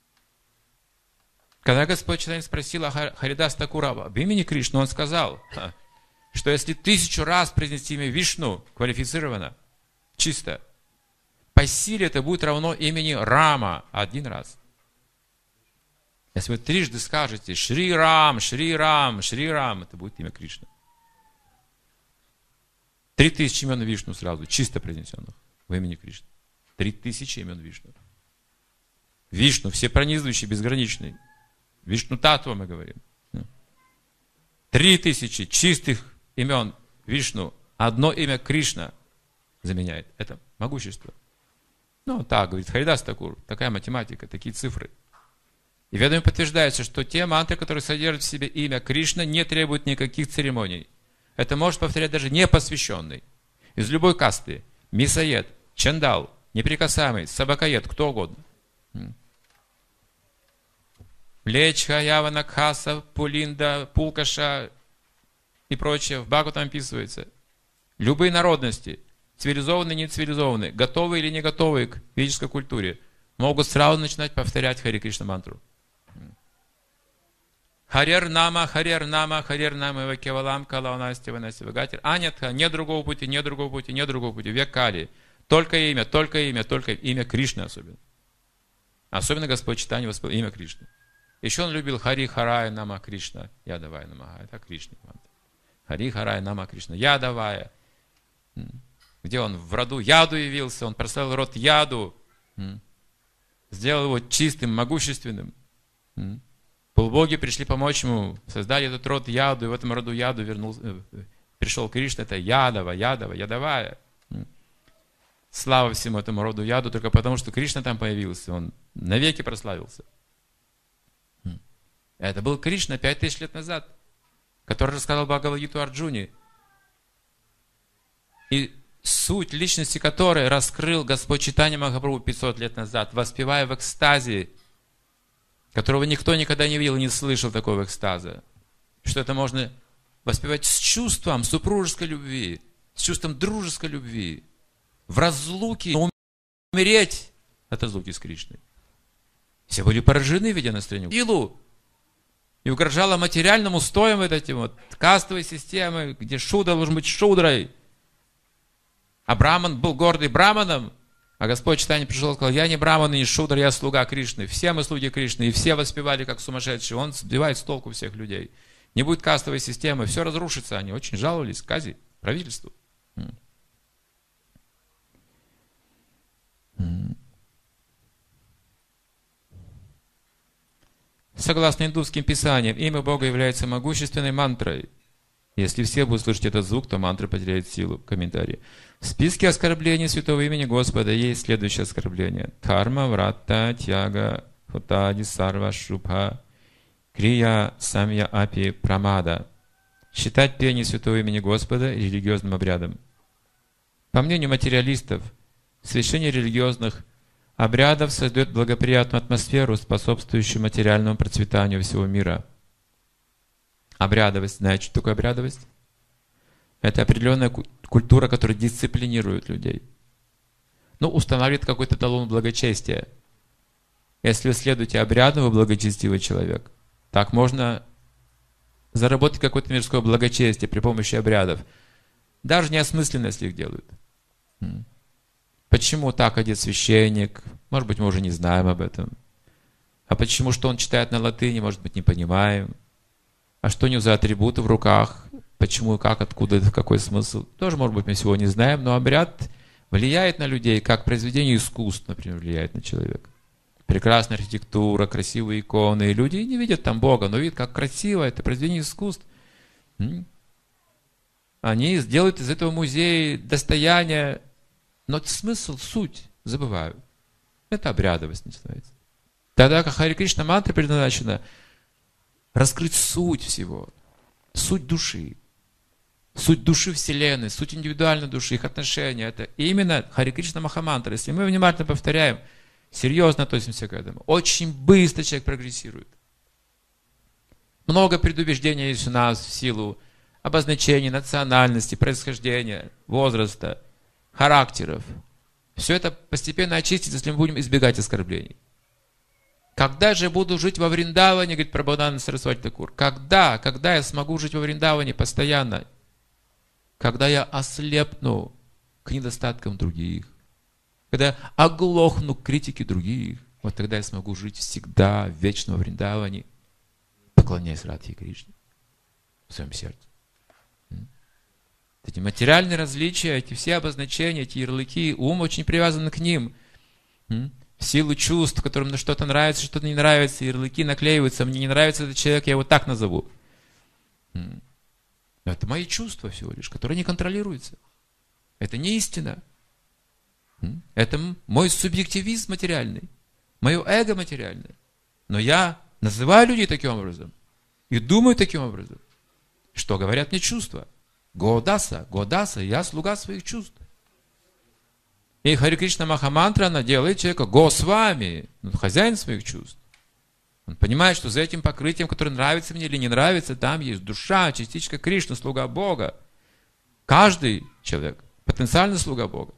Когда Господь Чайтанья спросил Харидас Такура об имени Кришны, он сказал, что если тысячу раз произнести имя Вишну квалифицированно, чисто, по силе это будет равно имени Рама один раз. Если вы трижды скажете Шри Рам, Шри Рам, Шри Рам, это будет имя Кришны. Три тысячи имен Вишну сразу, чисто произнесенных в имени Кришны. Три тысячи имен Вишну. Вишну, все пронизывающий, безграничный. Вишну Татва мы говорим. Три тысячи чистых имен Вишну. Одно имя Кришна заменяет. Это могущество. Ну, так, говорит Харидас Такур. Такая математика, такие цифры. И ведами подтверждается, что те мантры, которые содержат в себе имя Кришна, не требуют никаких церемоний. Это может повторять даже непосвященный. Из любой касты. Мисаед, чандал, неприкасаемый, собакоед, кто угодно. Лечха, Явана, Кхаса, Пулинда, Пулкаша и прочее. В Бхагаватам описывается. Любые народности, цивилизованные, не цивилизованные, готовые или не готовые к ведической культуре, могут сразу начинать повторять Хари Кришна мантру. Харер нама, харер нама, харер нама, вакевалам, калаунасти, ванаси, вагатир. Анятха, нет другого пути, нет другого пути, нет другого пути. Век Кали. Только имя, только имя, только имя Кришны особенно. Особенно Господь Чайтанья воспел имя Кришны. Еще он любил Хари Харая Нама Кришна. Ядавая Намага. Это Кришна. Хари Харая Нама Кришна. Ядавая. Где он в роду Яду явился. Он прославил род Яду. Сделал его чистым, могущественным. Полубоги пришли помочь ему. Создали этот род Яду. И в этом роду Яду вернулся, пришел Кришна. Это Ядава, Ядава, Ядавая. Слава всему этому роду Яду. Только потому, что Кришна там появился. Он навеки прославился. Это был Кришна пять тысяч лет назад, который рассказал Бхагавад-гиту Арджуне. И суть личности которой раскрыл Господь Чайтанья Махапрабху пятьсот лет назад, воспевая в экстазе, которого никто никогда не видел и не слышал такого экстаза. Что это можно воспевать с чувством супружеской любви, с чувством дружеской любви, в разлуке, умереть от разлуки с Кришной. Все были поражены, видя настроение. Илу! И угрожала материальным устоям вот этим вот кастовой системы, где шудра должен быть шудрой. А Браман был гордый Браманом, а Господь Чайтанья пришел и сказал, я не Браман и не шудра, я слуга Кришны. Все мы слуги Кришны, и все воспевали как сумасшедшие. Он сбивает с толку всех людей. Не будет кастовой системы, все разрушится. Они очень жаловались Кази, правительству. Согласно индусским писаниям, имя Бога является могущественной мантрой. Если все будут слышать этот звук, то мантра потеряет силу. Комментарий. В списке оскорблений святого имени Господа есть следующее оскорбление. Карма, врата, тяга, хутади, сарва, шубха, крия, самья, апи, прамада. Считать пение святого имени Господа религиозным обрядом. По мнению материалистов, совершение религиозных обрядов создает благоприятную атмосферу, способствующую материальному процветанию всего мира. Обрядовость. Знаете, что такое обрядовость? Это определенная культура, которая дисциплинирует людей. Ну, устанавливает какой-то эталон благочестия. Если вы следуете обряду, вы благочестивый человек. Так можно заработать какое-то мирское благочестие при помощи обрядов. Даже неосмысленно, если их делают. Почему так одет священник? Может быть, мы уже не знаем об этом. А почему, что он читает на латыни, может быть, не понимаем. А что у него за атрибуты в руках? Почему, как, откуда, какой смысл? Тоже, может быть, мы всего не знаем, но обряд влияет на людей, как произведение искусства, например, влияет на человека. Прекрасная архитектура, красивые иконы. И люди не видят там Бога, но видят, как красиво это произведение искусств. Они сделают из этого музея достояние, но смысл, суть забывают. Это обрядовость называется. Тогда как Хари Кришна мантра предназначена раскрыть суть всего, суть души, суть души Вселенной, суть индивидуальной души, их отношения. Это именно Хари Кришна Махамантра. Если мы внимательно повторяем, серьезно относимся к этому, очень быстро человек прогрессирует. Много предубеждений есть у нас в силу обозначений, национальности, происхождения, возраста, характеров. Все это постепенно очистится, если мы будем избегать оскорблений. Когда же буду жить во Вриндаване, говорит Прабхавананда Сарасвати Такур, когда, когда я смогу жить во Вриндаване постоянно? Когда я ослепну к недостаткам других, когда я оглохну к критике других, вот тогда я смогу жить всегда, вечно во Вриндаване, поклоняясь Радхе Кришне в своем сердце. Эти материальные различия, эти все обозначения, эти ярлыки, ум очень привязан к ним. В силу чувств, которым что-то нравится, что-то не нравится, ярлыки наклеиваются, мне не нравится этот человек, я его так назову. Это мои чувства всего лишь, которые не контролируются. Это не истина. Это мой субъективизм материальный, мое эго материальное. Но я называю людей таким образом и думаю таким образом, что говорят мне чувства. Годаса, Годаса, я слуга своих чувств. И Хари Кришна Махамантра, она делает человека Госвами, хозяин своих чувств. Он понимает, что за этим покрытием, которое нравится мне или не нравится, там есть душа, частичка Кришны, слуга Бога. Каждый человек потенциально слуга Бога.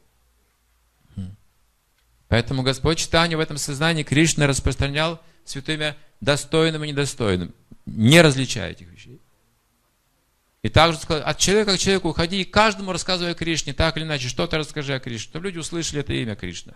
Поэтому Господь Чайтанья в этом сознании Кришны распространял святое имя достойным и недостойным, не различая этих вещей. И также сказал, от человека к человеку уходи и каждому рассказывай о Кришне, так или иначе, что-то расскажи о Кришне, чтобы люди услышали это имя Кришна.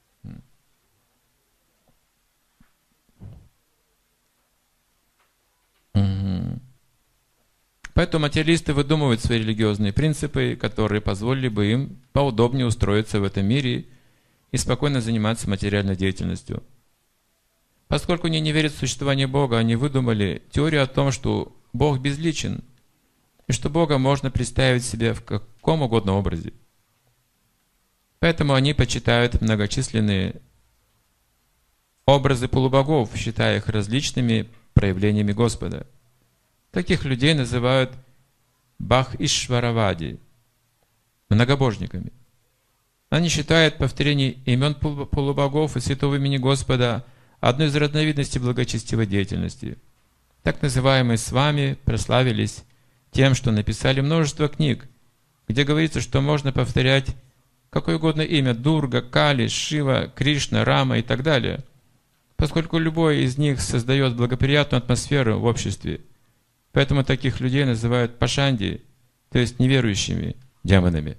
Угу. Поэтому материалисты выдумывают свои религиозные принципы, которые позволили бы им поудобнее устроиться в этом мире и спокойно заниматься материальной деятельностью. Поскольку они не верят в существование Бога, они выдумали теорию о том, что Бог безличен, и что Бога можно представить себе в каком угодно образе. Поэтому они почитают многочисленные образы полубогов, считая их различными проявлениями Господа. Таких людей называют Бах-Ишваравади, многобожниками. Они считают повторение имен полубогов и святого имени Господа одной из разновидностей благочестивой деятельности. Так называемые с вами прославились тем, что написали множество книг, где говорится, что можно повторять какое угодно имя Дурга, Кали, Шива, Кришна, Рама и так далее, поскольку любой из них создает благоприятную атмосферу в обществе. Поэтому таких людей называют пашанди, то есть неверующими демонами.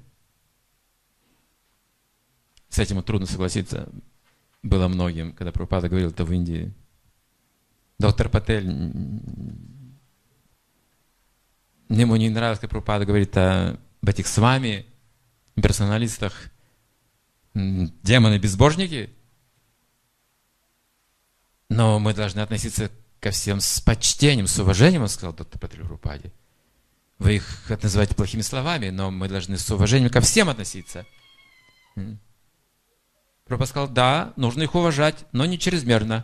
С этим трудно согласиться было многим, когда Прабхупада говорил это в Индии. Доктор Патель, ему не нравилось, как Прабхупада говорит о, об этих с вами, персоналистах, демоны-безбожники. Но мы должны относиться ко всем с почтением, с уважением, он сказал доктор Патель Прабхупаде. Вы их называете плохими словами, но мы должны с уважением ко всем относиться. Прабхупада сказал, да, нужно их уважать, но не чрезмерно.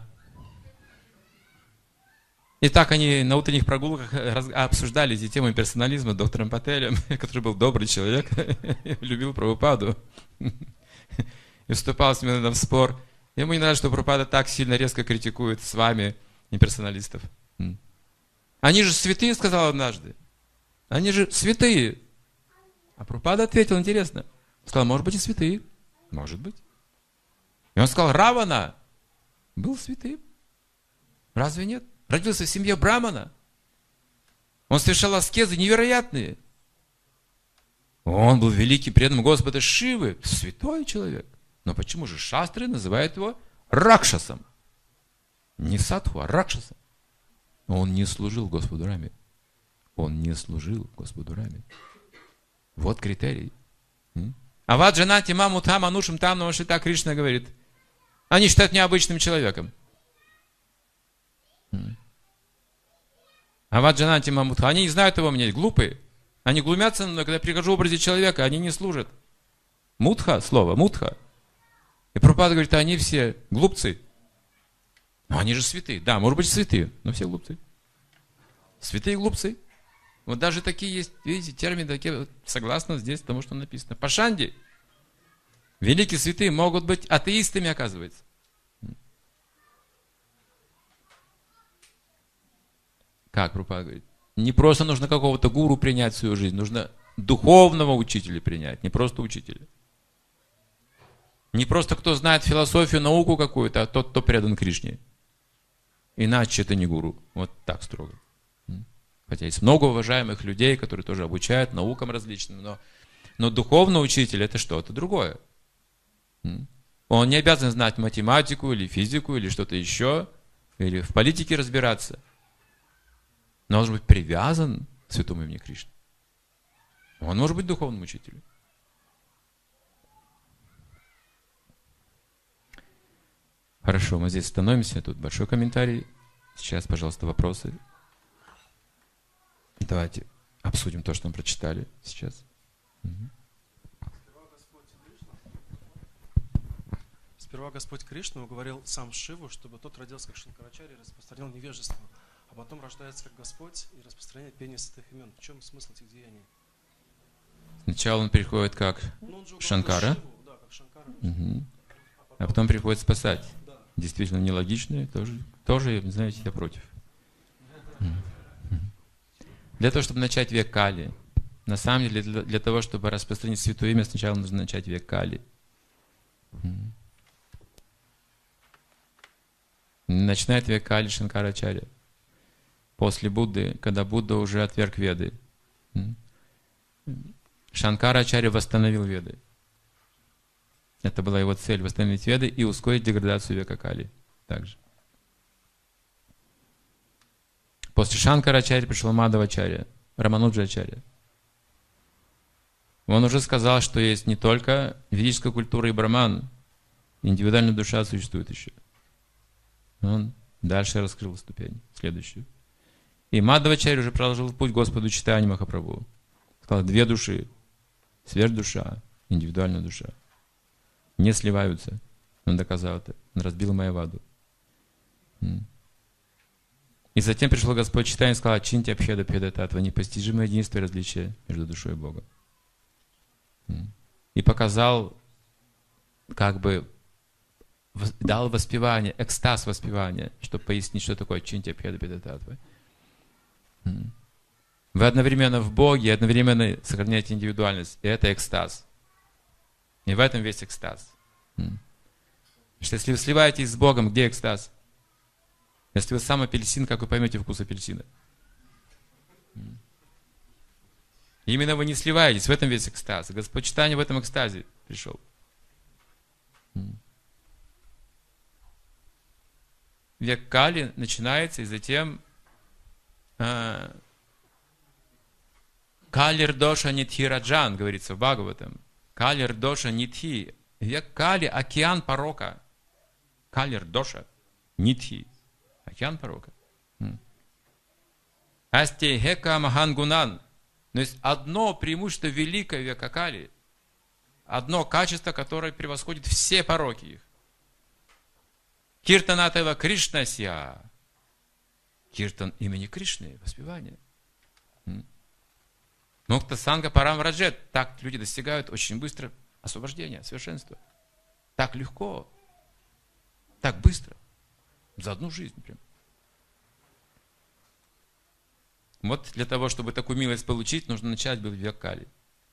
И так они на утренних прогулках обсуждали эти темы персонализма с доктором Пателем, который был добрый человек, любил Прабхупаду. И вступал с ним в спор. Ему не нравится, что Прабхупада так сильно резко критикует с вами имперсоналистов. Они же святые, сказал однажды. Они же святые. А Прабхупада ответил, интересно. Сказал, может быть и святые. Может быть. И он сказал, Равана был святым. Разве нет? Родился в семье брамана. Он совершал аскезы невероятные. Он был великий преданным Господа Шивы, святой человек. Но почему же шастры называют его Ракшасом? Не садху, а Ракшасом. Он не служил Господу Раме. Он не служил Господу Раме. Вот критерий. А ваджанати маму там анушим там навашита, Кришна говорит. Они считают необычным человеком. А ваджанати мамутха. Они не знают его мнения, глупые. Они глумятся, но когда я прихожу в образе человека, они не служат. Мутха, слово, мутха. И Прабхупада говорит, они все глупцы. Но они же святые. Да, может быть, святые, но все глупцы. Святые глупцы. Вот даже такие есть, видите, термины такие, согласно здесь тому, что написано. Пашанди. Великие святые могут быть атеистами, оказывается. Как Прабхупада говорит? Не просто нужно какого-то гуру принять в свою жизнь, нужно духовного учителя принять, не просто учителя. Не просто кто знает философию, науку какую-то, а тот, кто предан Кришне. Иначе это не гуру. Вот так строго. Хотя есть много уважаемых людей, которые тоже обучают наукам различным, но, но духовный учитель это что? Это другое. Он не обязан знать математику или физику или что-то еще, или в политике разбираться. Но он должен быть привязан к святому имени Кришны. Он может быть духовным учителем. Хорошо, мы здесь становимся. Тут большой комментарий. Сейчас, пожалуйста, вопросы. Давайте обсудим то, что мы прочитали сейчас. Угу. Сперва Господь Кришна уговорил сам Шиву, чтобы тот родился как Шанкарачарья и распространял невежество, а потом рождается как Господь и распространяет пение святых имен. В чем смысл этих деяний? Сначала он приходит как ну, он Шанкара, Шиву, да, как Шанкара. Угу. А, потом... а потом приходит спасать. Да. Действительно нелогично, тоже, тоже, знаете, я против. Для того, чтобы начать век Кали, на самом деле, для, для того, чтобы распространить святое имя, сначала нужно начать век Кали. Начинает век Кали Шанкарачарья. После Будды, когда Будда уже отверг Веды. Шанкарачарья восстановил Веды. Это была его цель, восстановить Веды и ускорить деградацию века Кали. Также. После Шанкарачарьи пришел Мадхавачарья, Рамануджачарья. Он уже сказал, что есть не только ведическая культура и браман, индивидуальная душа существует еще. Он дальше раскрыл ступень, следующую. И Мадхавачарья уже проложил путь Господу Чайтанье Махапрабху. Сказал, две души, сверхдуша, индивидуальная душа. Не сливаются. Он доказал это. Он разбил Майяваду. И затем пришел Господь Чайтанья и сказал, чиньте абхеда пхеда татва, непостижимое единство и различие между душой и Богом. И показал, как бы, дал воспевание, экстаз воспевания, чтобы пояснить, что такое чиньте абхеда пхеда татва. Вы одновременно в Боге, одновременно сохраняете индивидуальность, и это экстаз. И в этом весь экстаз. Что если вы сливаетесь с Богом, где экстаз? Если вы сам апельсин, как вы поймете вкус апельсина? Именно вы не сливаетесь, в этом весь экстаз. Господь Чайтанья в этом экстазе пришел. Век Кали начинается, и затем Калир доша нитхи раджан, говорится в Бхагаватам. Калир доша нитхи. Век Кали — океан порока. Калир доша нитхи. Океан порока. Асти хека махангунан. То есть одно преимущество великое века Кали, одно качество, которое превосходит все пороки их. Киртанатава Кришнасья. Киртан имени Кришны, воспевание. Мукта санга парам враджет. Так люди достигают очень быстро освобождения, совершенства. Так легко, так быстро. За одну жизнь прям. Вот для того, чтобы такую милость получить, нужно начать был век Кали.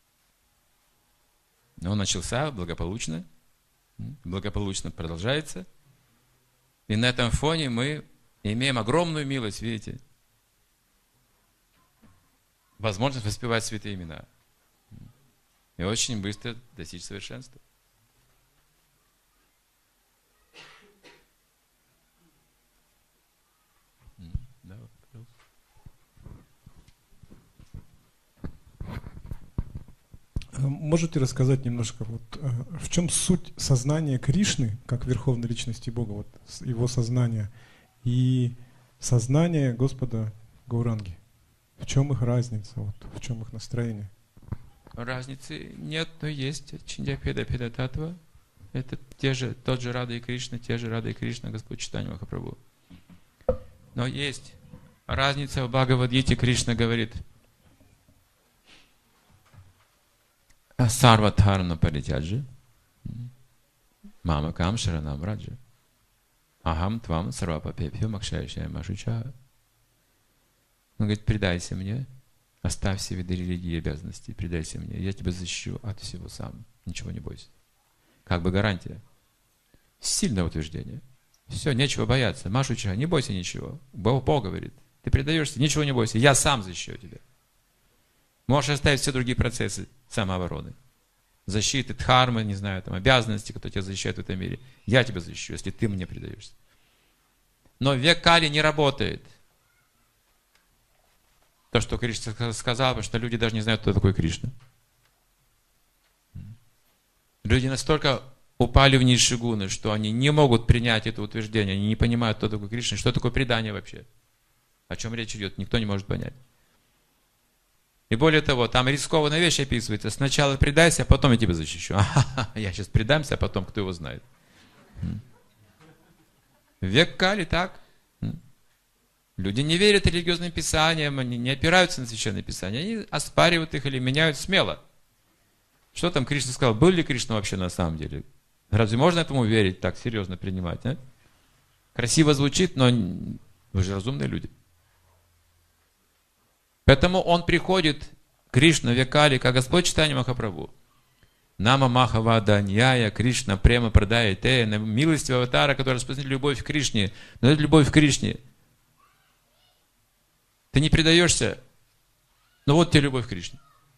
Он начался благополучно, благополучно продолжается. И на этом фоне мы имеем огромную милость, видите, возможность воспевать святые имена. И очень быстро достичь совершенства. Да, можете рассказать немножко, вот, в чем суть сознания Кришны, как Верховной Личности Бога, вот, его сознания, и сознание Господа Гауранги? В чем их разница, вот, в чем их настроение? Разницы нет, но есть. Чинья-педа педа татва. Это те же, тот же Рада и Кришна, те же Рада и Кришна, Господь Чайтанья Махапрабху. Но есть разница в Бхагавад-гите. Кришна говорит: Сарватхарна паритяджи, мамакам шаранам раджа, ахам твам сарвапапепхё макшаяшая машуча. Он говорит, предайся мне, оставь все виды религии и обязанностей, предайся мне, я тебя защищу от всего сам, ничего не бойся. Как бы гарантия. Сильное утверждение. Все, нечего бояться. Машу чай, не бойся ничего. Бог, Бог говорит, ты предаешься, ничего не бойся, я сам защищу тебя. Можешь оставить все другие процессы самообороны. Защиты, дхармы, не знаю, там, обязанности, которые тебя защищают в этом мире. Я тебя защищу, если ты мне предаешься. Но век Кали не работает. То, что Кришна сказал, потому что люди даже не знают, кто такой Кришна. Люди настолько упали в низшие гуны, что они не могут принять это утверждение, они не понимают, кто такой Кришна, что такое предание вообще. О чем речь идет, никто не может понять. И более того, там рискованная вещь описывается. Сначала предайся, а потом я тебя защищу. А-ха-ха, я сейчас предамся, а потом кто его знает. Век Кали так. Люди не верят религиозным писаниям, они не опираются на священные писания, они оспаривают их или меняют смело. Что там Кришна сказал? Был ли Кришна вообще на самом деле? Разве можно этому верить, так серьезно принимать? А? Красиво звучит, но вы же разумные люди. Поэтому он приходит, Кришна, Векали, как Господь Чайтанья Махапрабху. Нама Махавада Ньяя, Кришна, Према Прадая Те, милость аватара, который распространяет любовь к Кришне. Но это любовь к Кришне. Ты не предаешься, но вот тебе любовь к Кришне.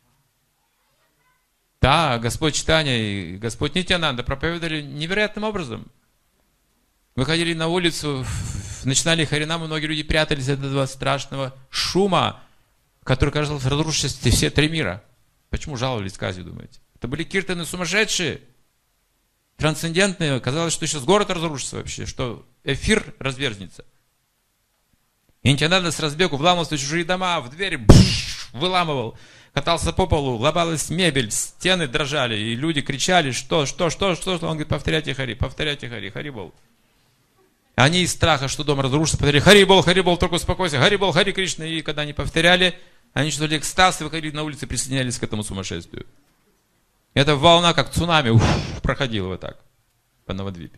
Да, Господь Чайтанья и Господь Нитьянанда проповедовали невероятным образом. Выходили на улицу, начинали харинаму, многие люди прятались от этого страшного шума, который, кажется, разрушит все три мира. Почему жаловались Кази, думаете? Это были киртаны сумасшедшие, трансцендентные. Казалось, что сейчас город разрушится вообще, что эфир разверзнется. И Нитьянанда с разбегу вламывался в чужие дома, в двери, бш, выламывал, катался по полу, ломалась мебель, стены дрожали, и люди кричали, что, что, что, что, что. Он говорит, повторяйте Хари, повторяйте Хари, Харибол. Они из страха, что дом разрушится, повторяли, Харибол, Харибол, только успокойся, Харибол, Хари Кришна. И когда они повторяли, они чувствовали экстаз и выходили на улицу и присоединялись к этому сумасшествию. Эта волна, как цунами, уф, проходила вот так, по Навадвипе.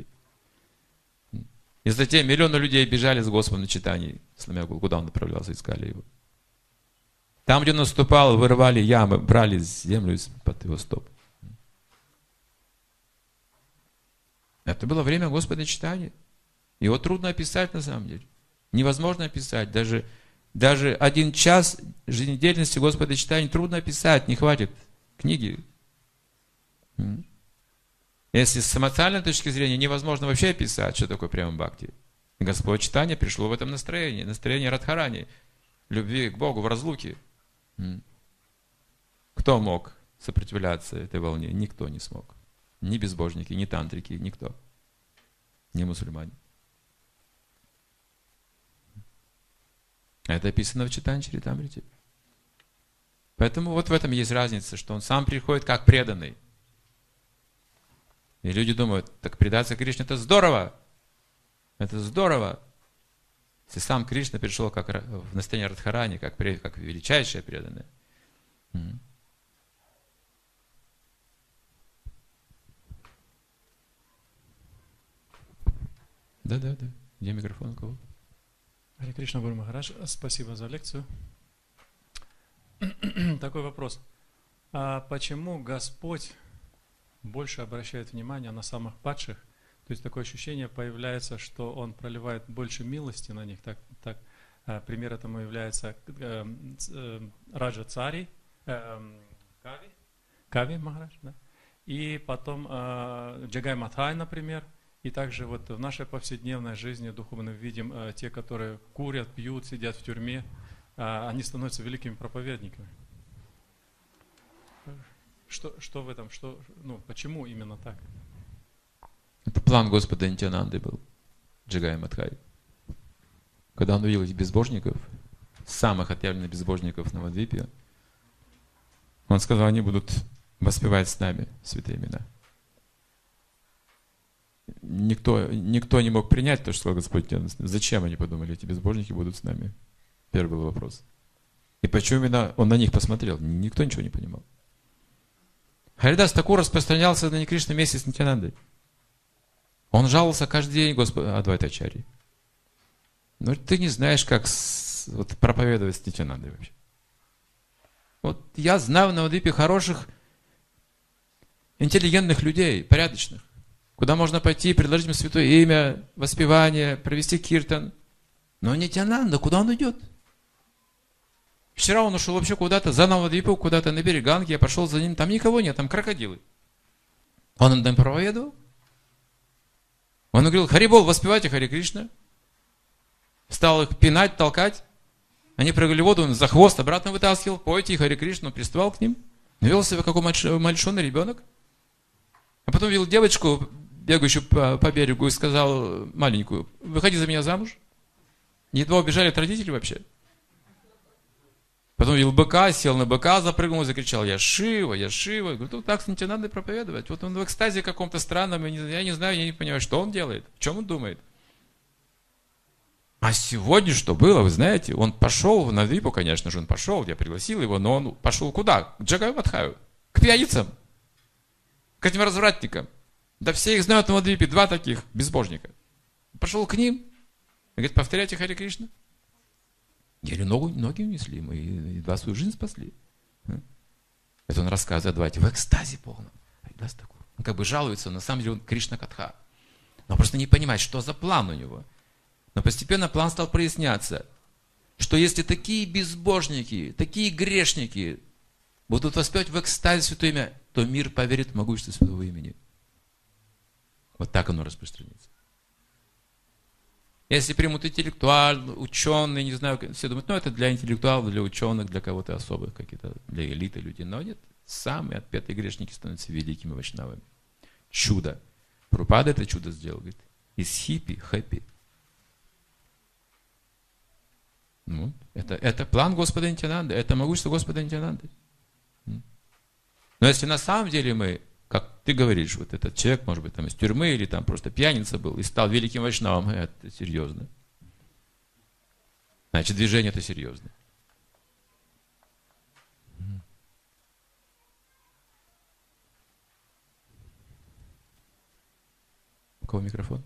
И затем миллионы людей бежали с Господом на читании, сломя голову, куда он направлялся, искали его. Там, где он наступал, вырывали ямы, брали землю из-под его стоп. Это было время Господа читания. Его трудно описать на самом деле. Невозможно описать. Даже, даже один час жизнедеятельности Господа читания трудно описать, не хватит книги. Если с эмоциональной точки зрения невозможно вообще описать, что такое прямо бхакти. Господь читания пришло в этом настроении, настроение радхарани, любви к Богу в разлуке. Кто мог сопротивляться этой волне? Никто не смог. Ни безбожники, ни тантрики, никто. Ни мусульмане. Это описано в Чайтанья Чаритамрите. Поэтому вот в этом есть разница, что он сам приходит как преданный. И люди думают, так предаться Кришне это здорово. Это здорово. Если сам Кришна пришел как в настроение Радхарани, как, как величайшее преданное. Да, да, да. Где микрофон у кого? Харе Кришна Гуру Махарадж, спасибо за лекцию. Такой вопрос. А почему Господь больше обращает внимание на самых падших? То есть такое ощущение появляется, что Он проливает больше милости на них. Так, так, пример этому является э, э, Раджа Цари, э, Кави, Кави Махарадж, да? И потом э, Джагай Матхай, например. И также вот в нашей повседневной жизни духовно видим э, те, которые курят, пьют, сидят в тюрьме, э, они становятся великими проповедниками. Что, что в этом, что, ну, почему именно так? Это план Господа Нитьянанды был, Джагай Матхай. Когда он увидел этих безбожников, самых отъявленных безбожников на Навадвипе, он сказал, они будут воспевать с нами святые имена. Никто, никто не мог принять то, что сказал Господь. Зачем они подумали, эти безбожники будут с нами? Первый был вопрос. И почему именно он на них посмотрел? Никто ничего не понимал. Харидас Такур распространялся на Кришна вместе с Нитьянандой. Он жаловался каждый день Господу Адвайта Ачарьи. Но ты не знаешь, как вот проповедовать с Нитянандой вообще. Вот я знаю в Навадвипе хороших, интеллигентных людей, порядочных, куда можно пойти, предложить им святое имя, воспевание, провести киртан. Но Нитянанда, куда он идет? Вчера он ушел вообще куда-то за Навадвипу, куда-то на берег Ганги, я пошел за ним, там никого нет, там крокодилы. Он им там проповедовал. Он говорил: Харибол, воспевайте Хари Кришна. Стал их пинать, толкать. Они прыгали в воду, он за хвост обратно вытаскивал. Пойте Хари Кришну, приставал к ним. Вел себя как умалишенный ребенок. А потом видел девочку, бегающую по, по берегу, и сказал маленькую: выходи за меня замуж. Едва убежали от родителей вообще. Потом видел быка, сел на быка, запрыгнул и закричал: я Шива, я Шива. Говорит: ну так с ним тебе надо проповедовать. Вот он в экстазе каком-то странном, я не, я не знаю, я не понимаю, что он делает, о чем он думает. А сегодня что было, вы знаете, он пошел в Навадвипу, конечно же, он пошел, я пригласил его, но он пошел куда? К Джагаю Мадхаю, к пьяницам, к этим развратникам. Да все их знают в Навадвипе, два таких безбожника. Пошел к ним, и говорит: повторяйте Хари Кришна. Еле ногу, ноги унесли, мы едва свою жизнь спасли. Это он рассказывает, давайте, в экстазе полном. Он как бы жалуется, на самом деле он Кришна Катха. Но он просто не понимает, что за план у него. Но постепенно план стал проясняться, что если такие безбожники, такие грешники будут воспевать в экстазе святое имя, то мир поверит в могущество святого имени. Вот так оно распространится. Если примут интеллектуал, ученые, не знаю, все думают, ну это для интеллектуалов, для ученых, для кого-то особых, какие-то, для элиты людей. Но нет, самые отпетые грешники становятся великими вайшнавами. Чудо. Прабхупада это чудо сделал, говорит, из хиппи, хэппи. Ну, это, это план Господа Нитянанды, это могущество Господа Нитянанды. Но если на самом деле мы, как ты говоришь, вот этот человек, может быть, там из тюрьмы или там просто пьяница был и стал великим вайшнавом, это серьезно. Значит, движение это серьезно. У кого микрофон?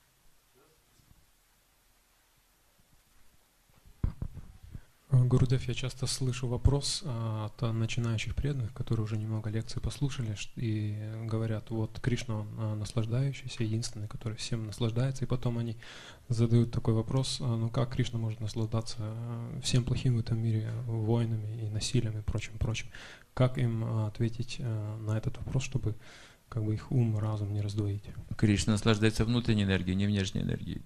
Гурудев, я часто слышу вопрос от начинающих преданных, которые уже немного лекций послушали и говорят: вот Кришна, он наслаждающийся, единственный, который всем наслаждается, и потом они задают такой вопрос: ну как Кришна может наслаждаться всем плохим в этом мире, войнами и насилием и прочим, прочим. Как им ответить на этот вопрос, чтобы как бы их ум, разум не раздвоить? Кришна наслаждается внутренней энергией, не внешней энергией.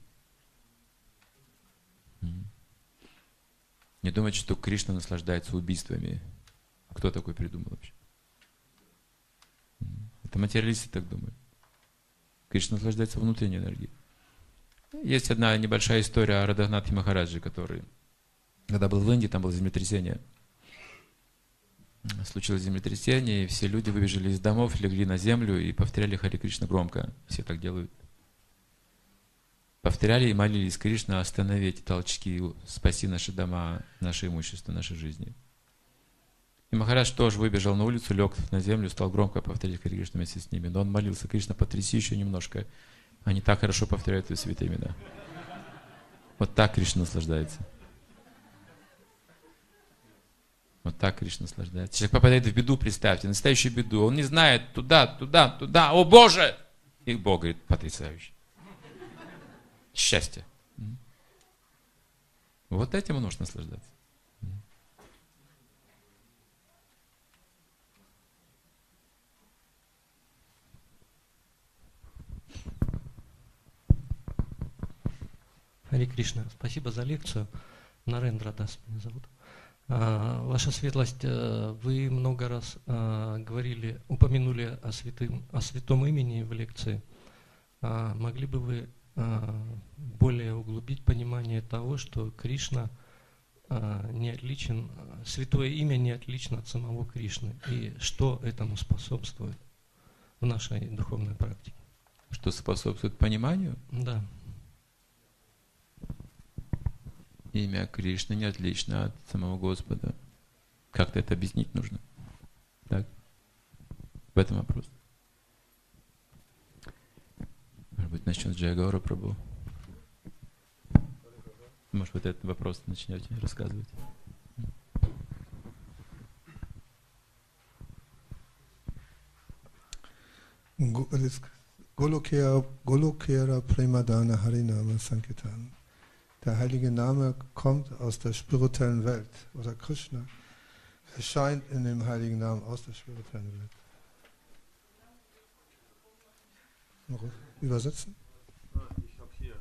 Не думайте, что Кришна наслаждается убийствами. Кто такой придумал вообще? Это материалисты так думают. Кришна наслаждается внутренней энергией. Есть одна небольшая история о Радханатхе Махараджи, который, когда был в Индии, там было землетрясение. Случилось землетрясение, и все люди выбежали из домов, легли на землю и повторяли Хари Кришна громко. Все так делают. Повторяли и молились: Кришна, останови эти толчки, спаси наши дома, наше имущество, наши жизни. И Махарадж тоже выбежал на улицу, лег на землю, стал громко повторять Хари Кришна вместе с ними. Но он молился: Кришна, потряси еще немножко. Они так хорошо повторяют твои святые имена. Вот так Кришна наслаждается. Вот так Кришна наслаждается. Человек попадает в беду, представьте, настоящую беду. Он не знает туда, туда, туда. О Боже! И Бог говорит: потрясающе. Счастье. Вот этим он может наслаждаться. Хари Кришна, спасибо за лекцию. Нарендра Дас меня зовут. А, ваша светлость, вы много раз а, говорили, упомянули о, святым, о святом имени в лекции. А, могли бы вы более углубить понимание того, что Кришна не отличен, святое имя не отлично от самого Кришны, и что этому способствует в нашей духовной практике? Что способствует пониманию? Да. Имя Кришны не отлично от самого Господа. Как-то это объяснить нужно. Так? В этом вопрос. Может быть, начнем с Джая Гаура Прабху. Может, вот этот вопрос начнете рассказывать. Golokera, Golokera Premadana Harinama Sankirtan. Der heilige Name kommt aus der spirituellen Welt. Oder Krishna erscheint in dem heiligen Namen aus der spirituellen Welt. Noch übersetzen? Ich habe hier.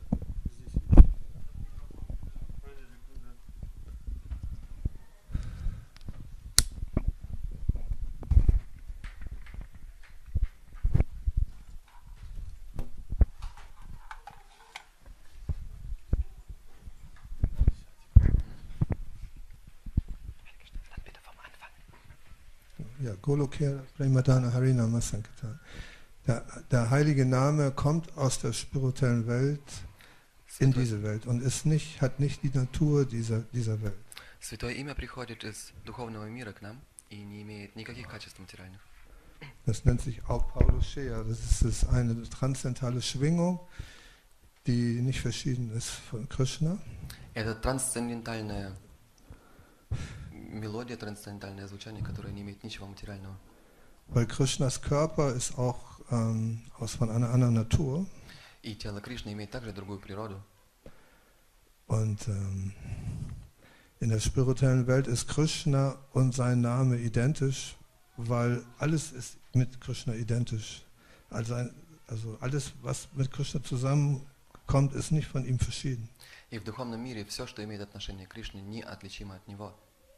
Ja, Golokera Premadana Harinama Sankirtan. Der, der heilige Name kommt aus der spirituellen Welt in diese Welt und ist nicht, hat nicht die Natur dieser, dieser Welt. Святое имя приходит из духовного мира к нам и не имеет никаких качеств материальных. Das nennt sich auch Pauloshea. Das ist, das ist eine transzendentale Schwingung, die nicht verschieden ist von Krishna. Это трансцендентальная мелодия, трансцендентальное звучание, которое не имеет ничего материального. Weil Krishnas Körper ist auch ähm, aus von einer anderen Natur. И тело Кришны имеет также другую природу. Und ähm, in der spirituellen Welt ist Krishna und sein Name identisch, weil alles ist mit Krishna identisch. Also, ein, also alles, was mit Krishna zusammenkommt, ist nicht von ihm verschieden. И в духовном мире все, что имеет отношение к Кришне, неотличимо от него.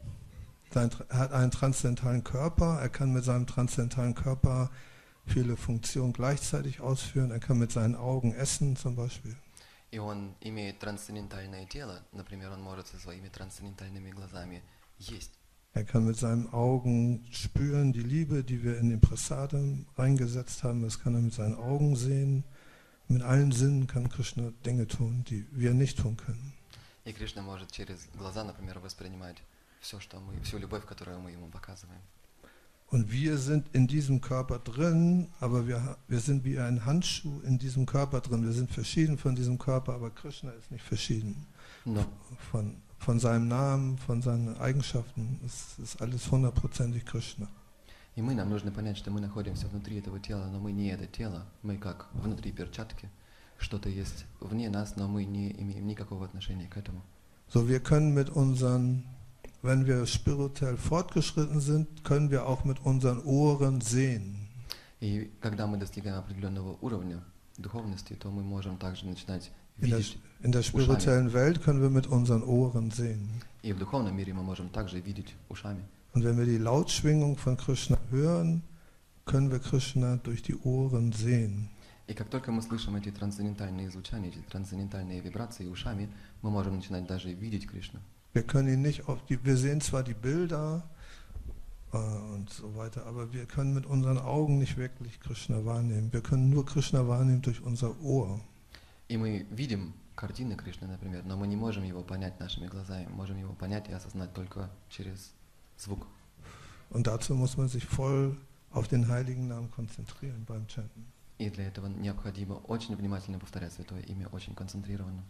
Sein, er hat einen transzendentalen Körper, er kann mit seinem transzendentalen Körper viele Funktionen gleichzeitig ausführen, er kann mit seinen Augen essen zum Beispiel. И он имеет трансцендентальное тело, например, он может со своими трансцендентальными глазами есть. Er kann mit seinen Augen spüren die Liebe, die wir in den Prasadam reingesetzt haben, das kann er mit seinen Augen sehen. Mit allen Sinnen kann Krishna Dinge tun, die wir nicht tun können. И Кришна может через глаза, например, воспринимать все, что мы, всю любовь, которую мы ему показываем. Und wir sind in diesem Körper drin, aber wir, wir sind wie ein Handschuh in diesem Körper drin. Wir sind verschieden von diesem Körper, aber Krishna ist nicht verschieden. Но, Von, von seinem Namen, von seinen Eigenschaften, es ist alles hundertprozentig Krishna. и мы, нам нужно понять, что мы находимся внутри этого тела, но мы не это тело, мы как внутри перчатки. Что-то есть вне нас, но мы не имеем никакого отношения к этому. So, wir können mit unseren, wenn wir spirituell fortgeschritten sind, können wir auch mit unseren Ohren sehen. И когда мы достигаем определенного уровня духовности, то мы можем также начинать In der, видеть in der spirituellen Welt können wir mit unseren Ohren sehen. И в духовном мире мы можем также видеть ушами. Und wenn wir die Lautschwingung von Krishna hören, können wir Krishna durch die Ohren sehen. И как только мы слышим эти трансцендентальные звучания, эти трансцендентальные вибрации ушами, мы можем начинать даже видеть Кришну. Wir können ihn nicht auf die, wir sehen zwar die Bilder äh, und so weiter, aber wir können mit unseren Augen nicht wirklich Krishna wahrnehmen. Wir können nur Krishna wahrnehmen durch unser Ohr. И мы видим картины Кришны, например, но мы не можем его понять нашими глазами, можем его понять и осознать только через звук. Und dazu muss man sich voll auf den heiligen Namen konzentrieren beim Chanten. И для этого необходимо очень внимательно повторять Святое Имя, очень концентрированно.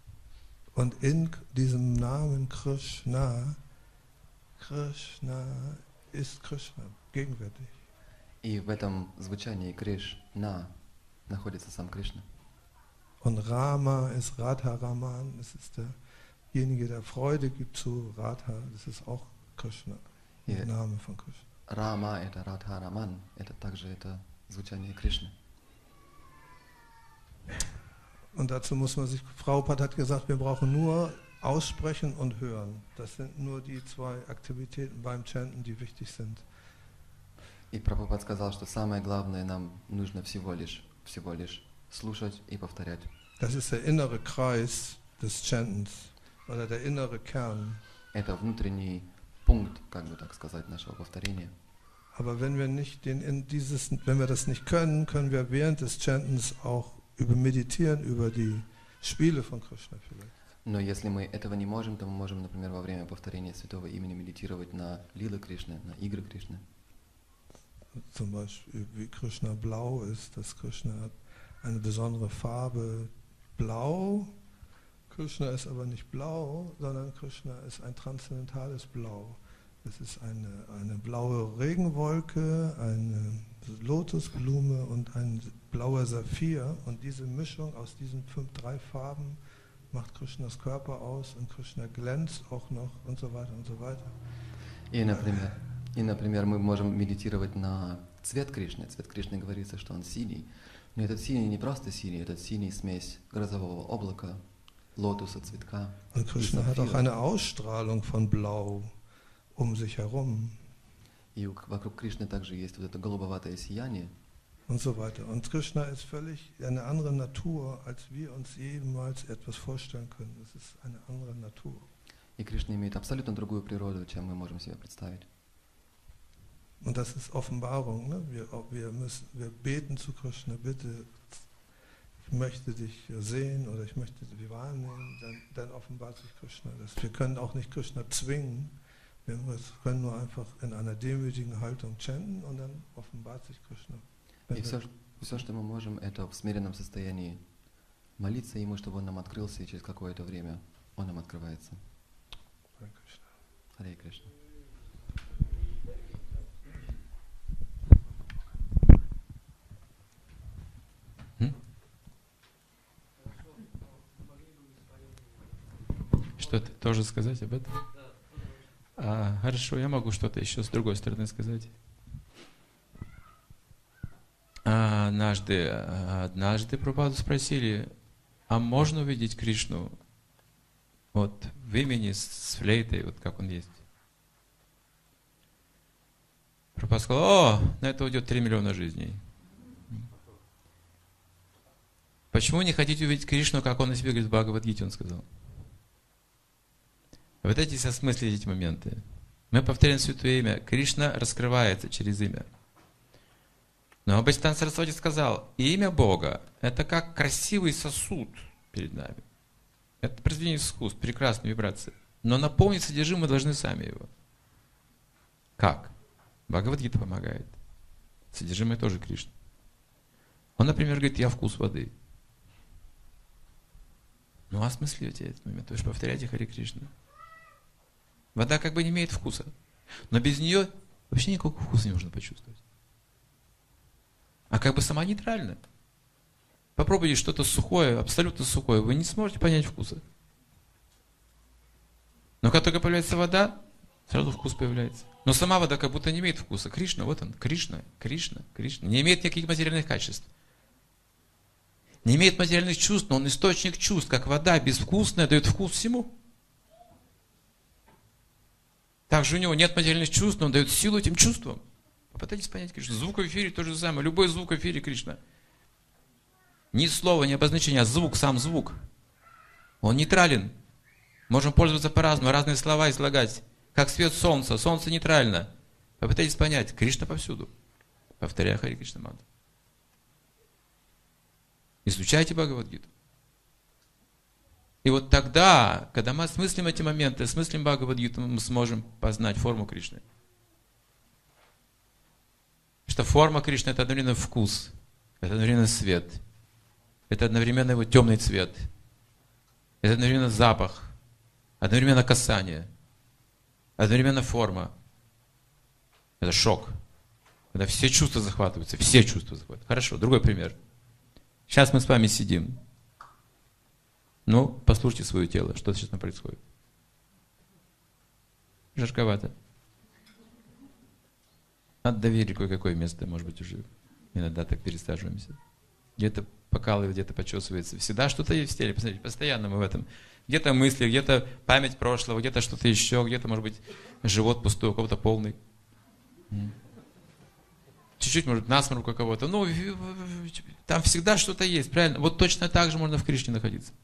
Und in diesem Namen Krishna, Krishna ist Krishna, gegenwärtig. И в этом звучании Кришна находится сам Кришна. Und Rama ist Radharaman, das ist derjenige, der Freude gibt zu Radha, das ist auch Krishna, der Ja. Name von Krishna. Рама — это Радха Раман, это также это звучание Кришны. Und dazu muss man sich, Frau Pat hat gesagt, wir brauchen nur aussprechen und hören. Das sind nur die zwei Aktivitäten beim Chanten, die wichtig sind. И Прабхупад сказал, что самое главное нам нужно всего лишь, всего лишь слушать и повторять. Das ist der innere Kreis des Chantens oder der innere Kern. Это внутренний пункт, как бы так сказать, нашего повторения. Aber wenn wir nicht den, in dieses, wenn wir das nicht können, können wir während des Chantens auch über meditieren über die Spiele von Krishna vielleicht. Но если мы этого не можем, то мы можем, например, во время повторения Святого Имени медитировать на лилы Кришны, на игры Кришны. Zum Beispiel wie Krishna blau ist, dass Krishna hat eine besondere Farbe. Blau Krishna ist aber nicht blau, sondern Krishna ist ein transzendentales Blau. Es ist eine, eine blaue Regenwolke, eine Lotusblume und ein blauer Saphir. Und diese Mischung aus diesen fünf, drei Farben macht Krishnas Körper aus und Krishna glänzt auch noch und so weiter und so weiter. И, например, и, например, мы можем медитировать на цвет Кришны. Цвет Кришны говорится, что он синий. Но этот синий не просто синий, этот синий смесь грозового облака, лотуса, цветка. Und Krishna hat auch eine Ausstrahlung von Blau um sich herum. И вокруг Кришны также есть вот это голубоватое сияние. Und so weiter. Und Krishna ist völlig eine andere Natur, als wir uns jemals etwas vorstellen können. Es ist eine andere Natur. И Кришна имеет абсолютно другую природу, чем мы можем себе представить. Und das ist Offenbarung. Ne? Wir, wir, müssen, wir beten zu Krishna, bitte, ich möchte dich sehen oder ich möchte dich wahrnehmen, dann, dann offenbart sich Krishna. Das, wir können auch nicht Krishna zwingen, wir können nur einfach in einer demütigen Haltung chanten und dann offenbart sich Krishna. И все, все, что мы можем, это в смиренном состоянии молиться Ему, чтобы Он нам открылся, и через какое-то время Он нам открывается. Харе Кришна. Харе Кришна. Что-то тоже сказать об этом? А, хорошо, я могу что-то еще с другой стороны сказать. А, однажды, однажды Прабхупаду спросили, а можно увидеть Кришну вот в имени с флейтой, вот как он есть? Прабхупада сказал, о, на это уйдет три миллиона жизней. Почему не хотите увидеть Кришну, как он о себе говорит в Бхагавад-гите, он сказал. Вот эти осмыслить эти моменты. Мы повторяем святое имя. Кришна раскрывается через имя. Но Бхактисиданта Сарасвати сказал, имя Бога – это как красивый сосуд перед нами. Это произведение искусств, прекрасная вибрация. Но наполнить содержимое должны сами его. Как? Бхагавад-гита помогает. Содержимое тоже Кришна. Он, например, говорит, я вкус воды. Ну, осмысливайте этот момент. То есть повторяйте Харе Кришна. Вода как бы не имеет вкуса. Но без нее вообще никакого вкуса не можно почувствовать. А как бы сама нейтральна. Попробуйте что-то сухое, абсолютно сухое, вы не сможете понять вкуса. Но как только появляется вода, сразу вкус появляется. Но сама вода как будто не имеет вкуса. Кришна, вот он, Кришна, Кришна, Кришна. Не имеет никаких материальных качеств. Не имеет материальных чувств, но он источник чувств, как вода безвкусная дает вкус всему. Также у него нет материальных чувств, но он дает силу этим чувствам. Попытайтесь понять Кришну. Звук в эфире то же самое. Любой звук в эфире Кришна. Ни слова, ни обозначение, а звук, сам звук. Он нейтрален. Можем пользоваться по-разному, разные слова излагать. Как свет солнца. Солнце нейтрально. Попытайтесь понять. Кришна повсюду. Повторяя Харе Кришна мантру. Изучайте Бхагавад-гиту. И вот тогда, когда мы осмыслим эти моменты, осмыслим Бхагавад-гиту, мы сможем познать форму Кришны. Что форма Кришны – это одновременно вкус, это одновременно свет, это одновременно его темный цвет, это одновременно запах, одновременно касание, одновременно форма. Это шок. Когда все чувства захватываются, все чувства захватываются. Хорошо, другой пример. Сейчас мы с вами сидим. Ну, послушайте свое тело, что сейчас там происходит. Жарковато. Надо доверить кое-какое место, может быть, уже иногда так пересаживаемся. Где-то покалывает, где-то почесывается. Всегда что-то есть в теле, посмотрите, постоянно мы в этом. Где-то мысли, где-то память прошлого, где-то что-то еще, где-то, может быть, живот пустой, у кого-то полный. Чуть-чуть, может, насморк у кого-то. Ну, там всегда что-то есть, правильно? Вот точно так же можно в Кришне находиться.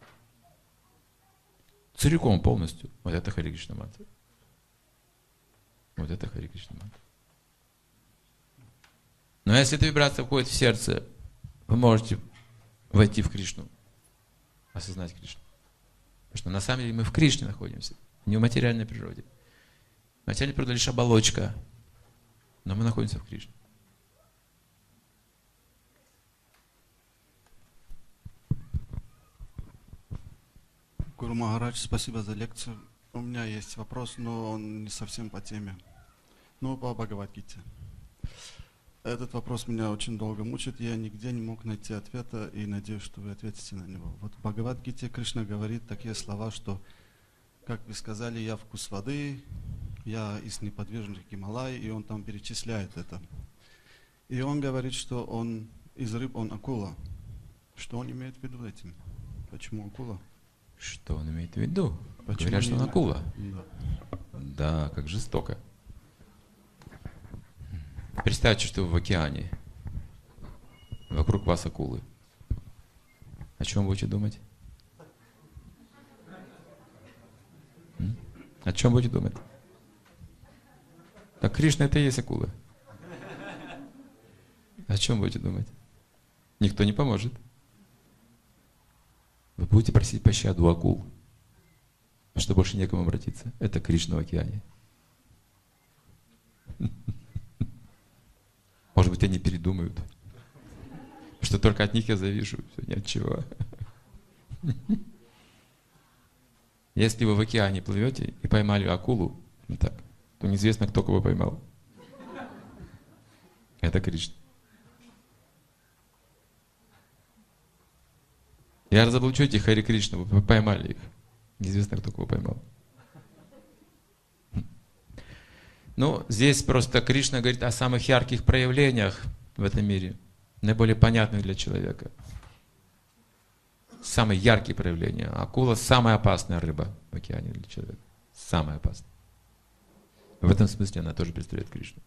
Целиком, полностью. Вот это Харе Кришна мантра. Вот это Харе Кришна мантра. Но если эта вибрация входит в сердце, вы можете войти в Кришну, осознать Кришну. Потому что на самом деле мы в Кришне находимся, не в материальной природе. Материальная природа лишь оболочка, но мы находимся в Кришне. Гуру Махарадж, спасибо за лекцию. У меня есть вопрос, но он не совсем по теме. Ну, по Бхагавад-гите. Этот вопрос меня очень долго мучит, я нигде не мог найти ответа и надеюсь, что вы ответите на него. Вот в Бхагавад-гите Кришна говорит такие слова, что, как вы сказали, я вкус воды, я из неподвижных Гималай, и он там перечисляет это. И он говорит, что он из рыб, он акула. Что он имеет в виду этим? Почему акула? Что он имеет в виду? Почему Говорят, что он именно? акула. Да. Да, как жестоко. Представьте, что вы в океане. Вокруг вас акулы. О чем будете думать? М? О чем будете думать? Так Кришна это и есть акула. О чем будете думать? Никто не поможет. Вы будете просить пощаду у акул, что больше некому обратиться. Это Кришна в океане. Может быть, они передумают, что только от них я завишу, все, ни от чего. Если вы в океане плывете и поймали акулу, ну так, то неизвестно, кто кого поймал. Это Кришна. Я разоблачу этих Хари Кришна, вы поймали их. Неизвестно, кто кого поймал. Ну, здесь просто Кришна говорит о самых ярких проявлениях в этом мире, наиболее понятных для человека. Самые яркие проявления. Акула – самая опасная рыба в океане для человека. Самая опасная. В этом смысле она тоже представляет Кришну.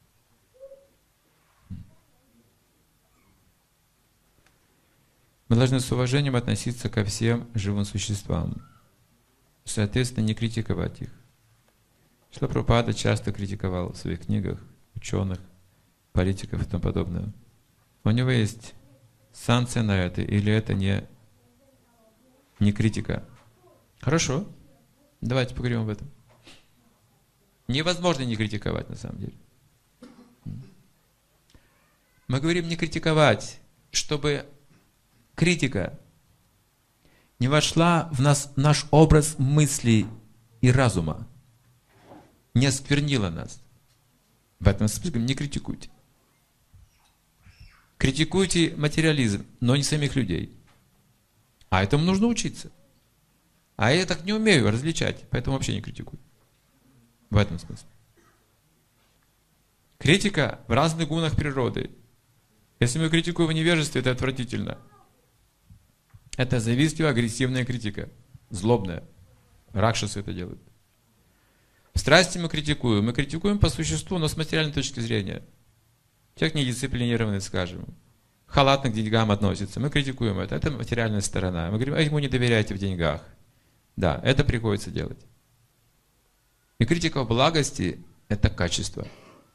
Мы должны с уважением относиться ко всем живым существам. Соответственно, не критиковать их. Шрила Прабхупада часто критиковал в своих книгах ученых, политиков и тому подобное. У него есть санкция на это, или это не, не критика? Хорошо, давайте поговорим об этом. Невозможно не критиковать на самом деле. Мы говорим не критиковать, чтобы критика не вошла в нас, наш образ мыслей и разума, не осквернила нас. В этом смысле не критикуйте. Критикуйте материализм, но не самих людей. А этому нужно учиться. А я так не умею различать, поэтому вообще не критикую. В этом смысле. Критика в разных гунах природы. Если мы критикуем в невежестве, это отвратительно. Это завистливая, агрессивная критика. Злобная. Ракшасы это делают. В страсти мы критикуем. Мы критикуем по существу, но с материальной точки зрения. Человек недисциплинированный, скажем. Халатно к деньгам относится. Мы критикуем это. Это материальная сторона. Мы говорим, а ему не доверяйте в деньгах. Да, это приходится делать. И критика в благости – это качество.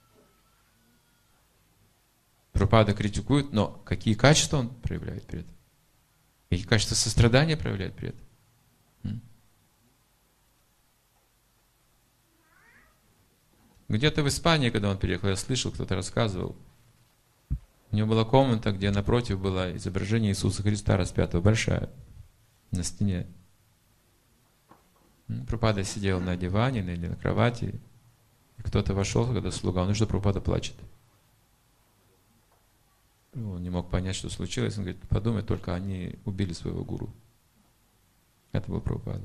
Прабхупада критикует, но какие качества он проявляет при этом? Какие качества сострадания проявляет при этом? Где-то в Испании, когда он переехал, я слышал, кто-то рассказывал. У него была комната, где напротив было изображение Иисуса Христа распятого, большая, на стене. Прабхупада сидел на диване или на кровати, и кто-то вошел, когда слуга, он видит, что Прабхупада плачет. Он не мог понять, что случилось. Он говорит, подумай, только они убили своего гуру. Это был Прабхупада.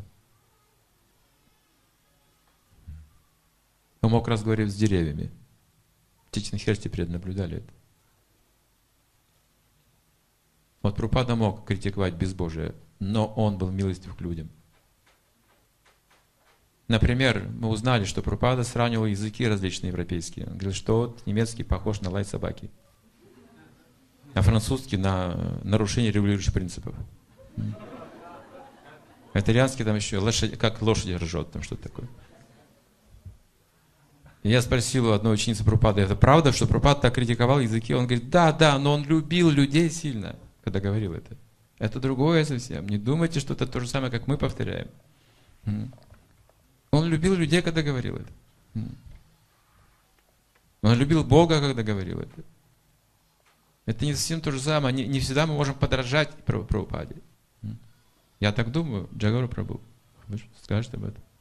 Он мог разговаривать с деревьями. В Чичтанхерсте преднаблюдали это. Вот Прабхупада мог критиковать безбожие, но он был милостив к людям. Например, мы узнали, что Прабхупада сравнивал языки различные европейские. Он говорил, что вот немецкий похож на лай собаки, а французский на нарушение регулирующих принципов. А итальянский там еще лошадь, как лошадь ржет, там что-то такое. И я спросил у одной ученицы Прабхупады, это правда, что Прабхупада так критиковал языки? Он говорит, да, да, но он любил людей сильно, когда говорил это. Это другое совсем. Не думайте, что это то же самое, как мы повторяем. Он любил людей, когда говорил это. Он любил Бога, когда говорил это. Это не совсем то же самое. Не, не всегда мы можем подражать Прабхупаде. Я так думаю, Джагару Прабху. Вы скажете об этом?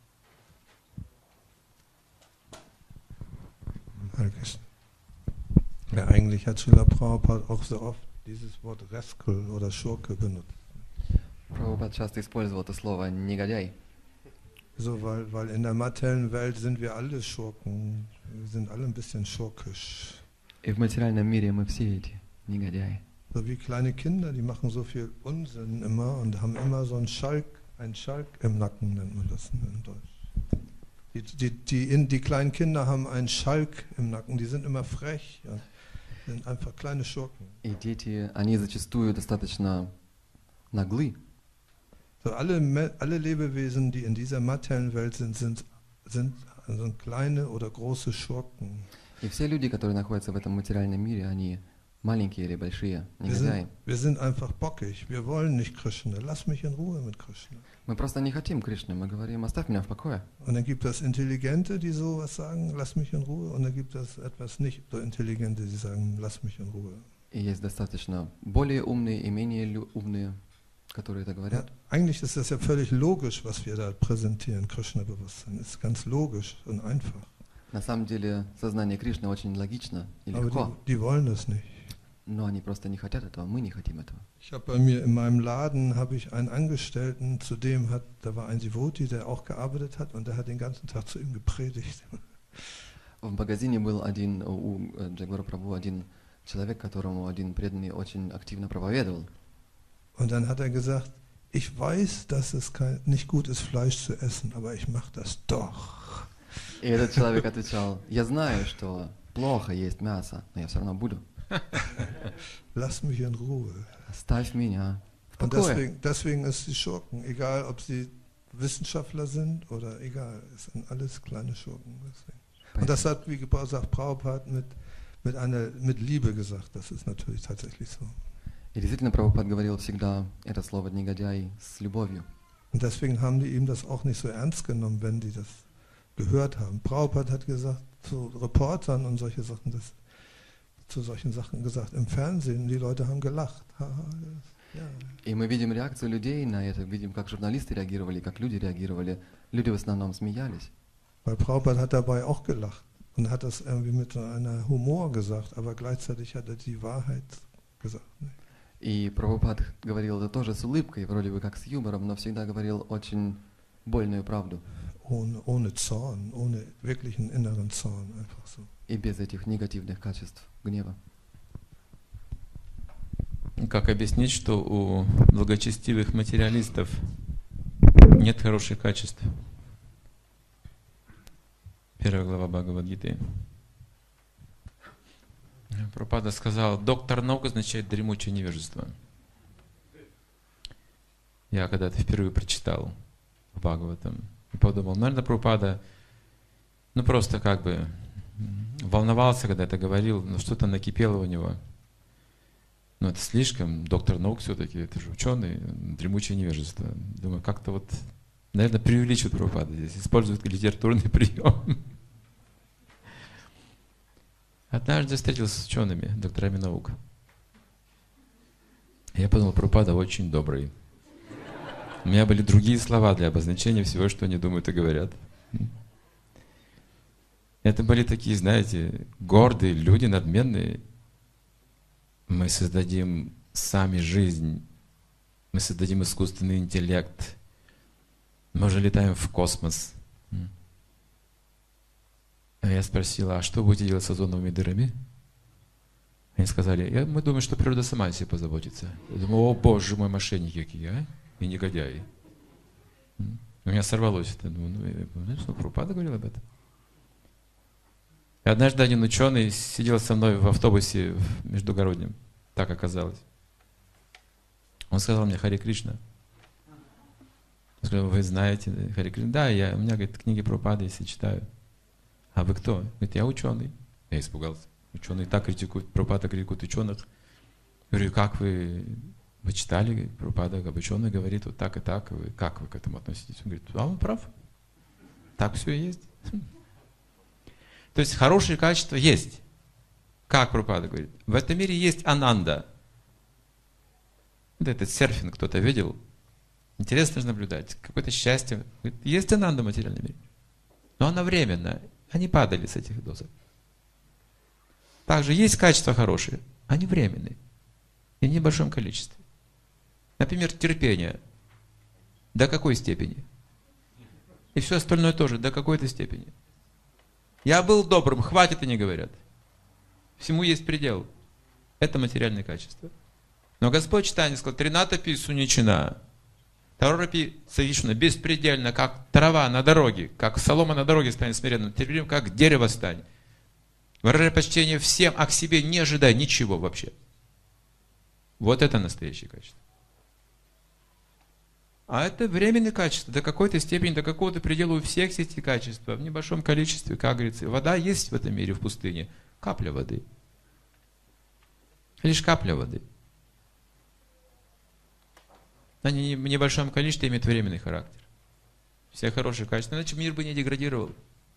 Ja, eigentlich hat Srila Prabhupada auch so oft dieses Wort Rascal oder Schurke benutzt. Прабхупад часто использовал это слово «негодяй». So, weil, weil in der materiellen Welt sind wir alle Schurken, wir sind alle ein bisschen schurkisch. И в материальном мире мы все эти негодяи. So wie kleine Kinder, die machen so viel Unsinn immer und haben immer so einen Schalk, einen Schalk im Nacken, nennt man das in Deutsch. Die, die, die, in, die kleinen Kinder haben einen Schalk im Nacken, die sind immer frech, ja, sind einfach kleine Schurken. И дети, они зачастую достаточно наглы. So alle, alle Lebewesen, die in dieser materiellen Welt sind, sind, sind also kleine oder große Schurken. И все люди, которые находятся в этом материальном мире, они маленькие или большие негодяи. Wir sind, wir sind einfach bockig. Wir wollen nicht Krishna. Lass mich in Ruhe mit Krishna. Мы просто не хотим Кришны. Мы говорим, оставь меня в покое. Und dann gibt es Intelligente, die sowas sagen, lass mich in Ruhe. Und dann gibt es etwas nicht so Intelligente, die sagen, lass mich in Ruhe. И есть достаточно более умные и менее умные, которые это говорят. Ja, eigentlich ist das ja völlig logisch, was wir da präsentieren, Krishna-Bewusstsein. Das ist ganz logisch und einfach. На самом деле сознание Кришны очень логично и Aber легко. die, die wollen das nicht. Но они просто не хотят этого, мы не хотим этого. Ich habe bei mir in meinem Laden habe ich einen Angestellten, zu dem hat, da war ein Devotee, der auch gearbeitet hat und der hat den ganzen Tag zu ihm gepredigt. В магазине был один, у Джагора Прабху, один человек, которому один преданный очень активно проповедовал. Und dann hat er gesagt, ich weiß, dass es kein, nicht gut ist, Fleisch zu essen, aber ich mache das doch. И этот человек отвечал, я знаю, что плохо есть мясо, но я все равно буду. Lass mich in Ruhe. Оставь меня в Und покое. deswegen, deswegen ist die Schurken, egal ob sie Wissenschaftler sind oder egal, es sind alles kleine Schurken. Deswegen. Und das hat, wie gesagt, Prabhupada mit, mit, einer, mit Liebe gesagt, das ist natürlich tatsächlich so. И действительно, Прабхупад говорил всегда это слово «негодяй» с любовью. Und deswegen haben die ihm das auch nicht so ernst genommen, wenn die das gehört haben. Prabhupada hat gesagt, zu Reportern und solche Sachen, das, zu solchen Sachen gesagt, im Fernsehen, die Leute haben gelacht. Ja. И мы видим реакцию людей на это, видим, как журналисты реагировали, как люди реагировали. Люди в основном смеялись. Weil Prabhupada hat dabei auch gelacht und hat das irgendwie mit so einer Humor gesagt, aber gleichzeitig hat er die Wahrheit gesagt. Ne? И Прабхупад говорил это тоже с улыбкой, вроде бы как с юмором, но всегда говорил очень больную правду. Ohne, ohne Zorn, ohne wirklichen inneren Zorn, einfach so. И без этих негативных качеств гнева. Как объяснить, что у благочестивых материалистов нет хороших качеств? Первая глава Бхагавад-гиты. Прабхупада сказал, доктор наук означает дремучее невежество. Я когда-то впервые прочитал в Бхагаватам и подумал, наверное, Прабхупада, ну просто как бы волновался, когда это говорил, но что-то накипело у него. Но это слишком, доктор наук все-таки, это же ученый, дремучее невежество. Думаю, как-то вот, наверное, преувеличивает Прабхупада здесь, использует литературный прием. Однажды встретился с учеными, докторами наук. Я подумал, Прабхупада очень добрый. У меня были другие слова для обозначения всего, что они думают и говорят. Это были такие, знаете, гордые люди, надменные. Мы создадим сами жизнь, мы создадим искусственный интеллект, мы уже летаем в космос. А я спросила, а что будете делать с озоновыми дырами? Они сказали, я, мы думаем, что природа сама о себе позаботится. Я думаю, о боже мой, мошенники какие, а? И негодяи. У меня сорвалось это. Думаю, ну, знаешь, что Прабхупада говорил об этом? И однажды один ученый сидел со мной в автобусе в междугороднем. Так оказалось. Он сказал мне, Харе Кришна. Я сказал, вы знаете Харе Кришна? Да, я, у меня, говорит, книги Прабхупады, если читаю. А вы кто? Говорит, я ученый. Я испугался. Ученые так критикуют, Прабхупада критикует ученых. Я говорю, как вы, вы читали, Прабхупада, об ученый говорит вот так и так, вы, как вы к этому относитесь? Он говорит, а он прав. Так все и есть. То есть хорошие качества есть. Как Прабхупада говорит? В этом мире есть ананда. Вот этот серфинг кто-то видел? Интересно же наблюдать. Какое-то счастье. Есть ананда в материальном мире. Но она временная. Они падали с этих дозов. Также есть качества хорошие. Они временные. И в небольшом количестве. Например, терпение. До какой степени? И все остальное тоже до какой-то степени. Я был добрым, хватит, они говорят. Всему есть предел. Это материальные качества. Но Господь читание сказал, тринатопи суничина. Тарорапи савишна, беспредельно, как трава на дороге, как солома на дороге станет смиренно, терпеливым, как дерево стань. Выражай почтение всем, а к себе не ожидай ничего вообще. Вот это настоящее качество. А это временные качества, до какой-то степени, до какого-то предела у всех есть эти качества, в небольшом количестве, как говорится. Вода есть в этом мире, в пустыне, капля воды. Лишь капля воды. Они в небольшом количестве имеют временный характер. Все хорошие качества, иначе мир бы не деградировал.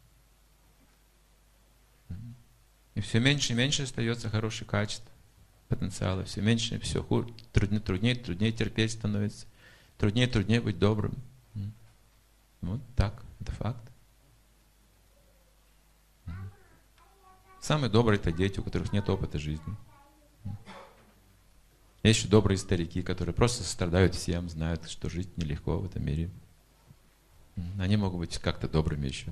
И все меньше и меньше остается хороших качеств, потенциала, все меньше, все хуже, труднее, труднее, труднее терпеть становится, труднее, труднее быть добрым. Вот так, это факт. Самые добрые это дети, у которых нет опыта жизни. Есть еще добрые старики, которые просто сострадают всем, знают, что жить нелегко в этом мире. Они могут быть как-то добрыми еще.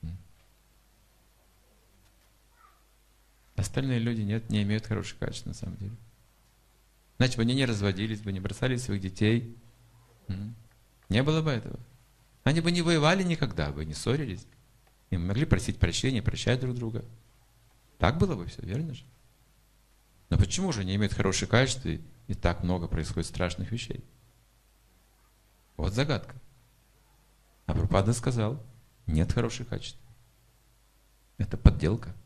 Остальные люди нет, не имеют хороших качеств на самом деле. Иначе бы они не разводились бы, не бросали своих детей. Не было бы этого. Они бы не воевали никогда бы, не ссорились. И могли просить прощения, прощать друг друга. Так было бы все, верно же? Но почему же они имеют хорошие качества и, и так много происходит страшных вещей? Вот загадка. А Прабхупада сказал, нет хороших качеств. Это подделка.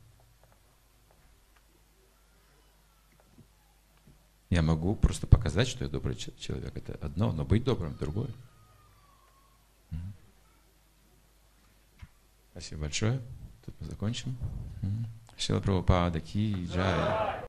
Я могу просто показать, что я добрый человек. Это одно, но быть добрым – другое. Спасибо большое. Тут мы закончим. Шрила Прабхупада ки джай.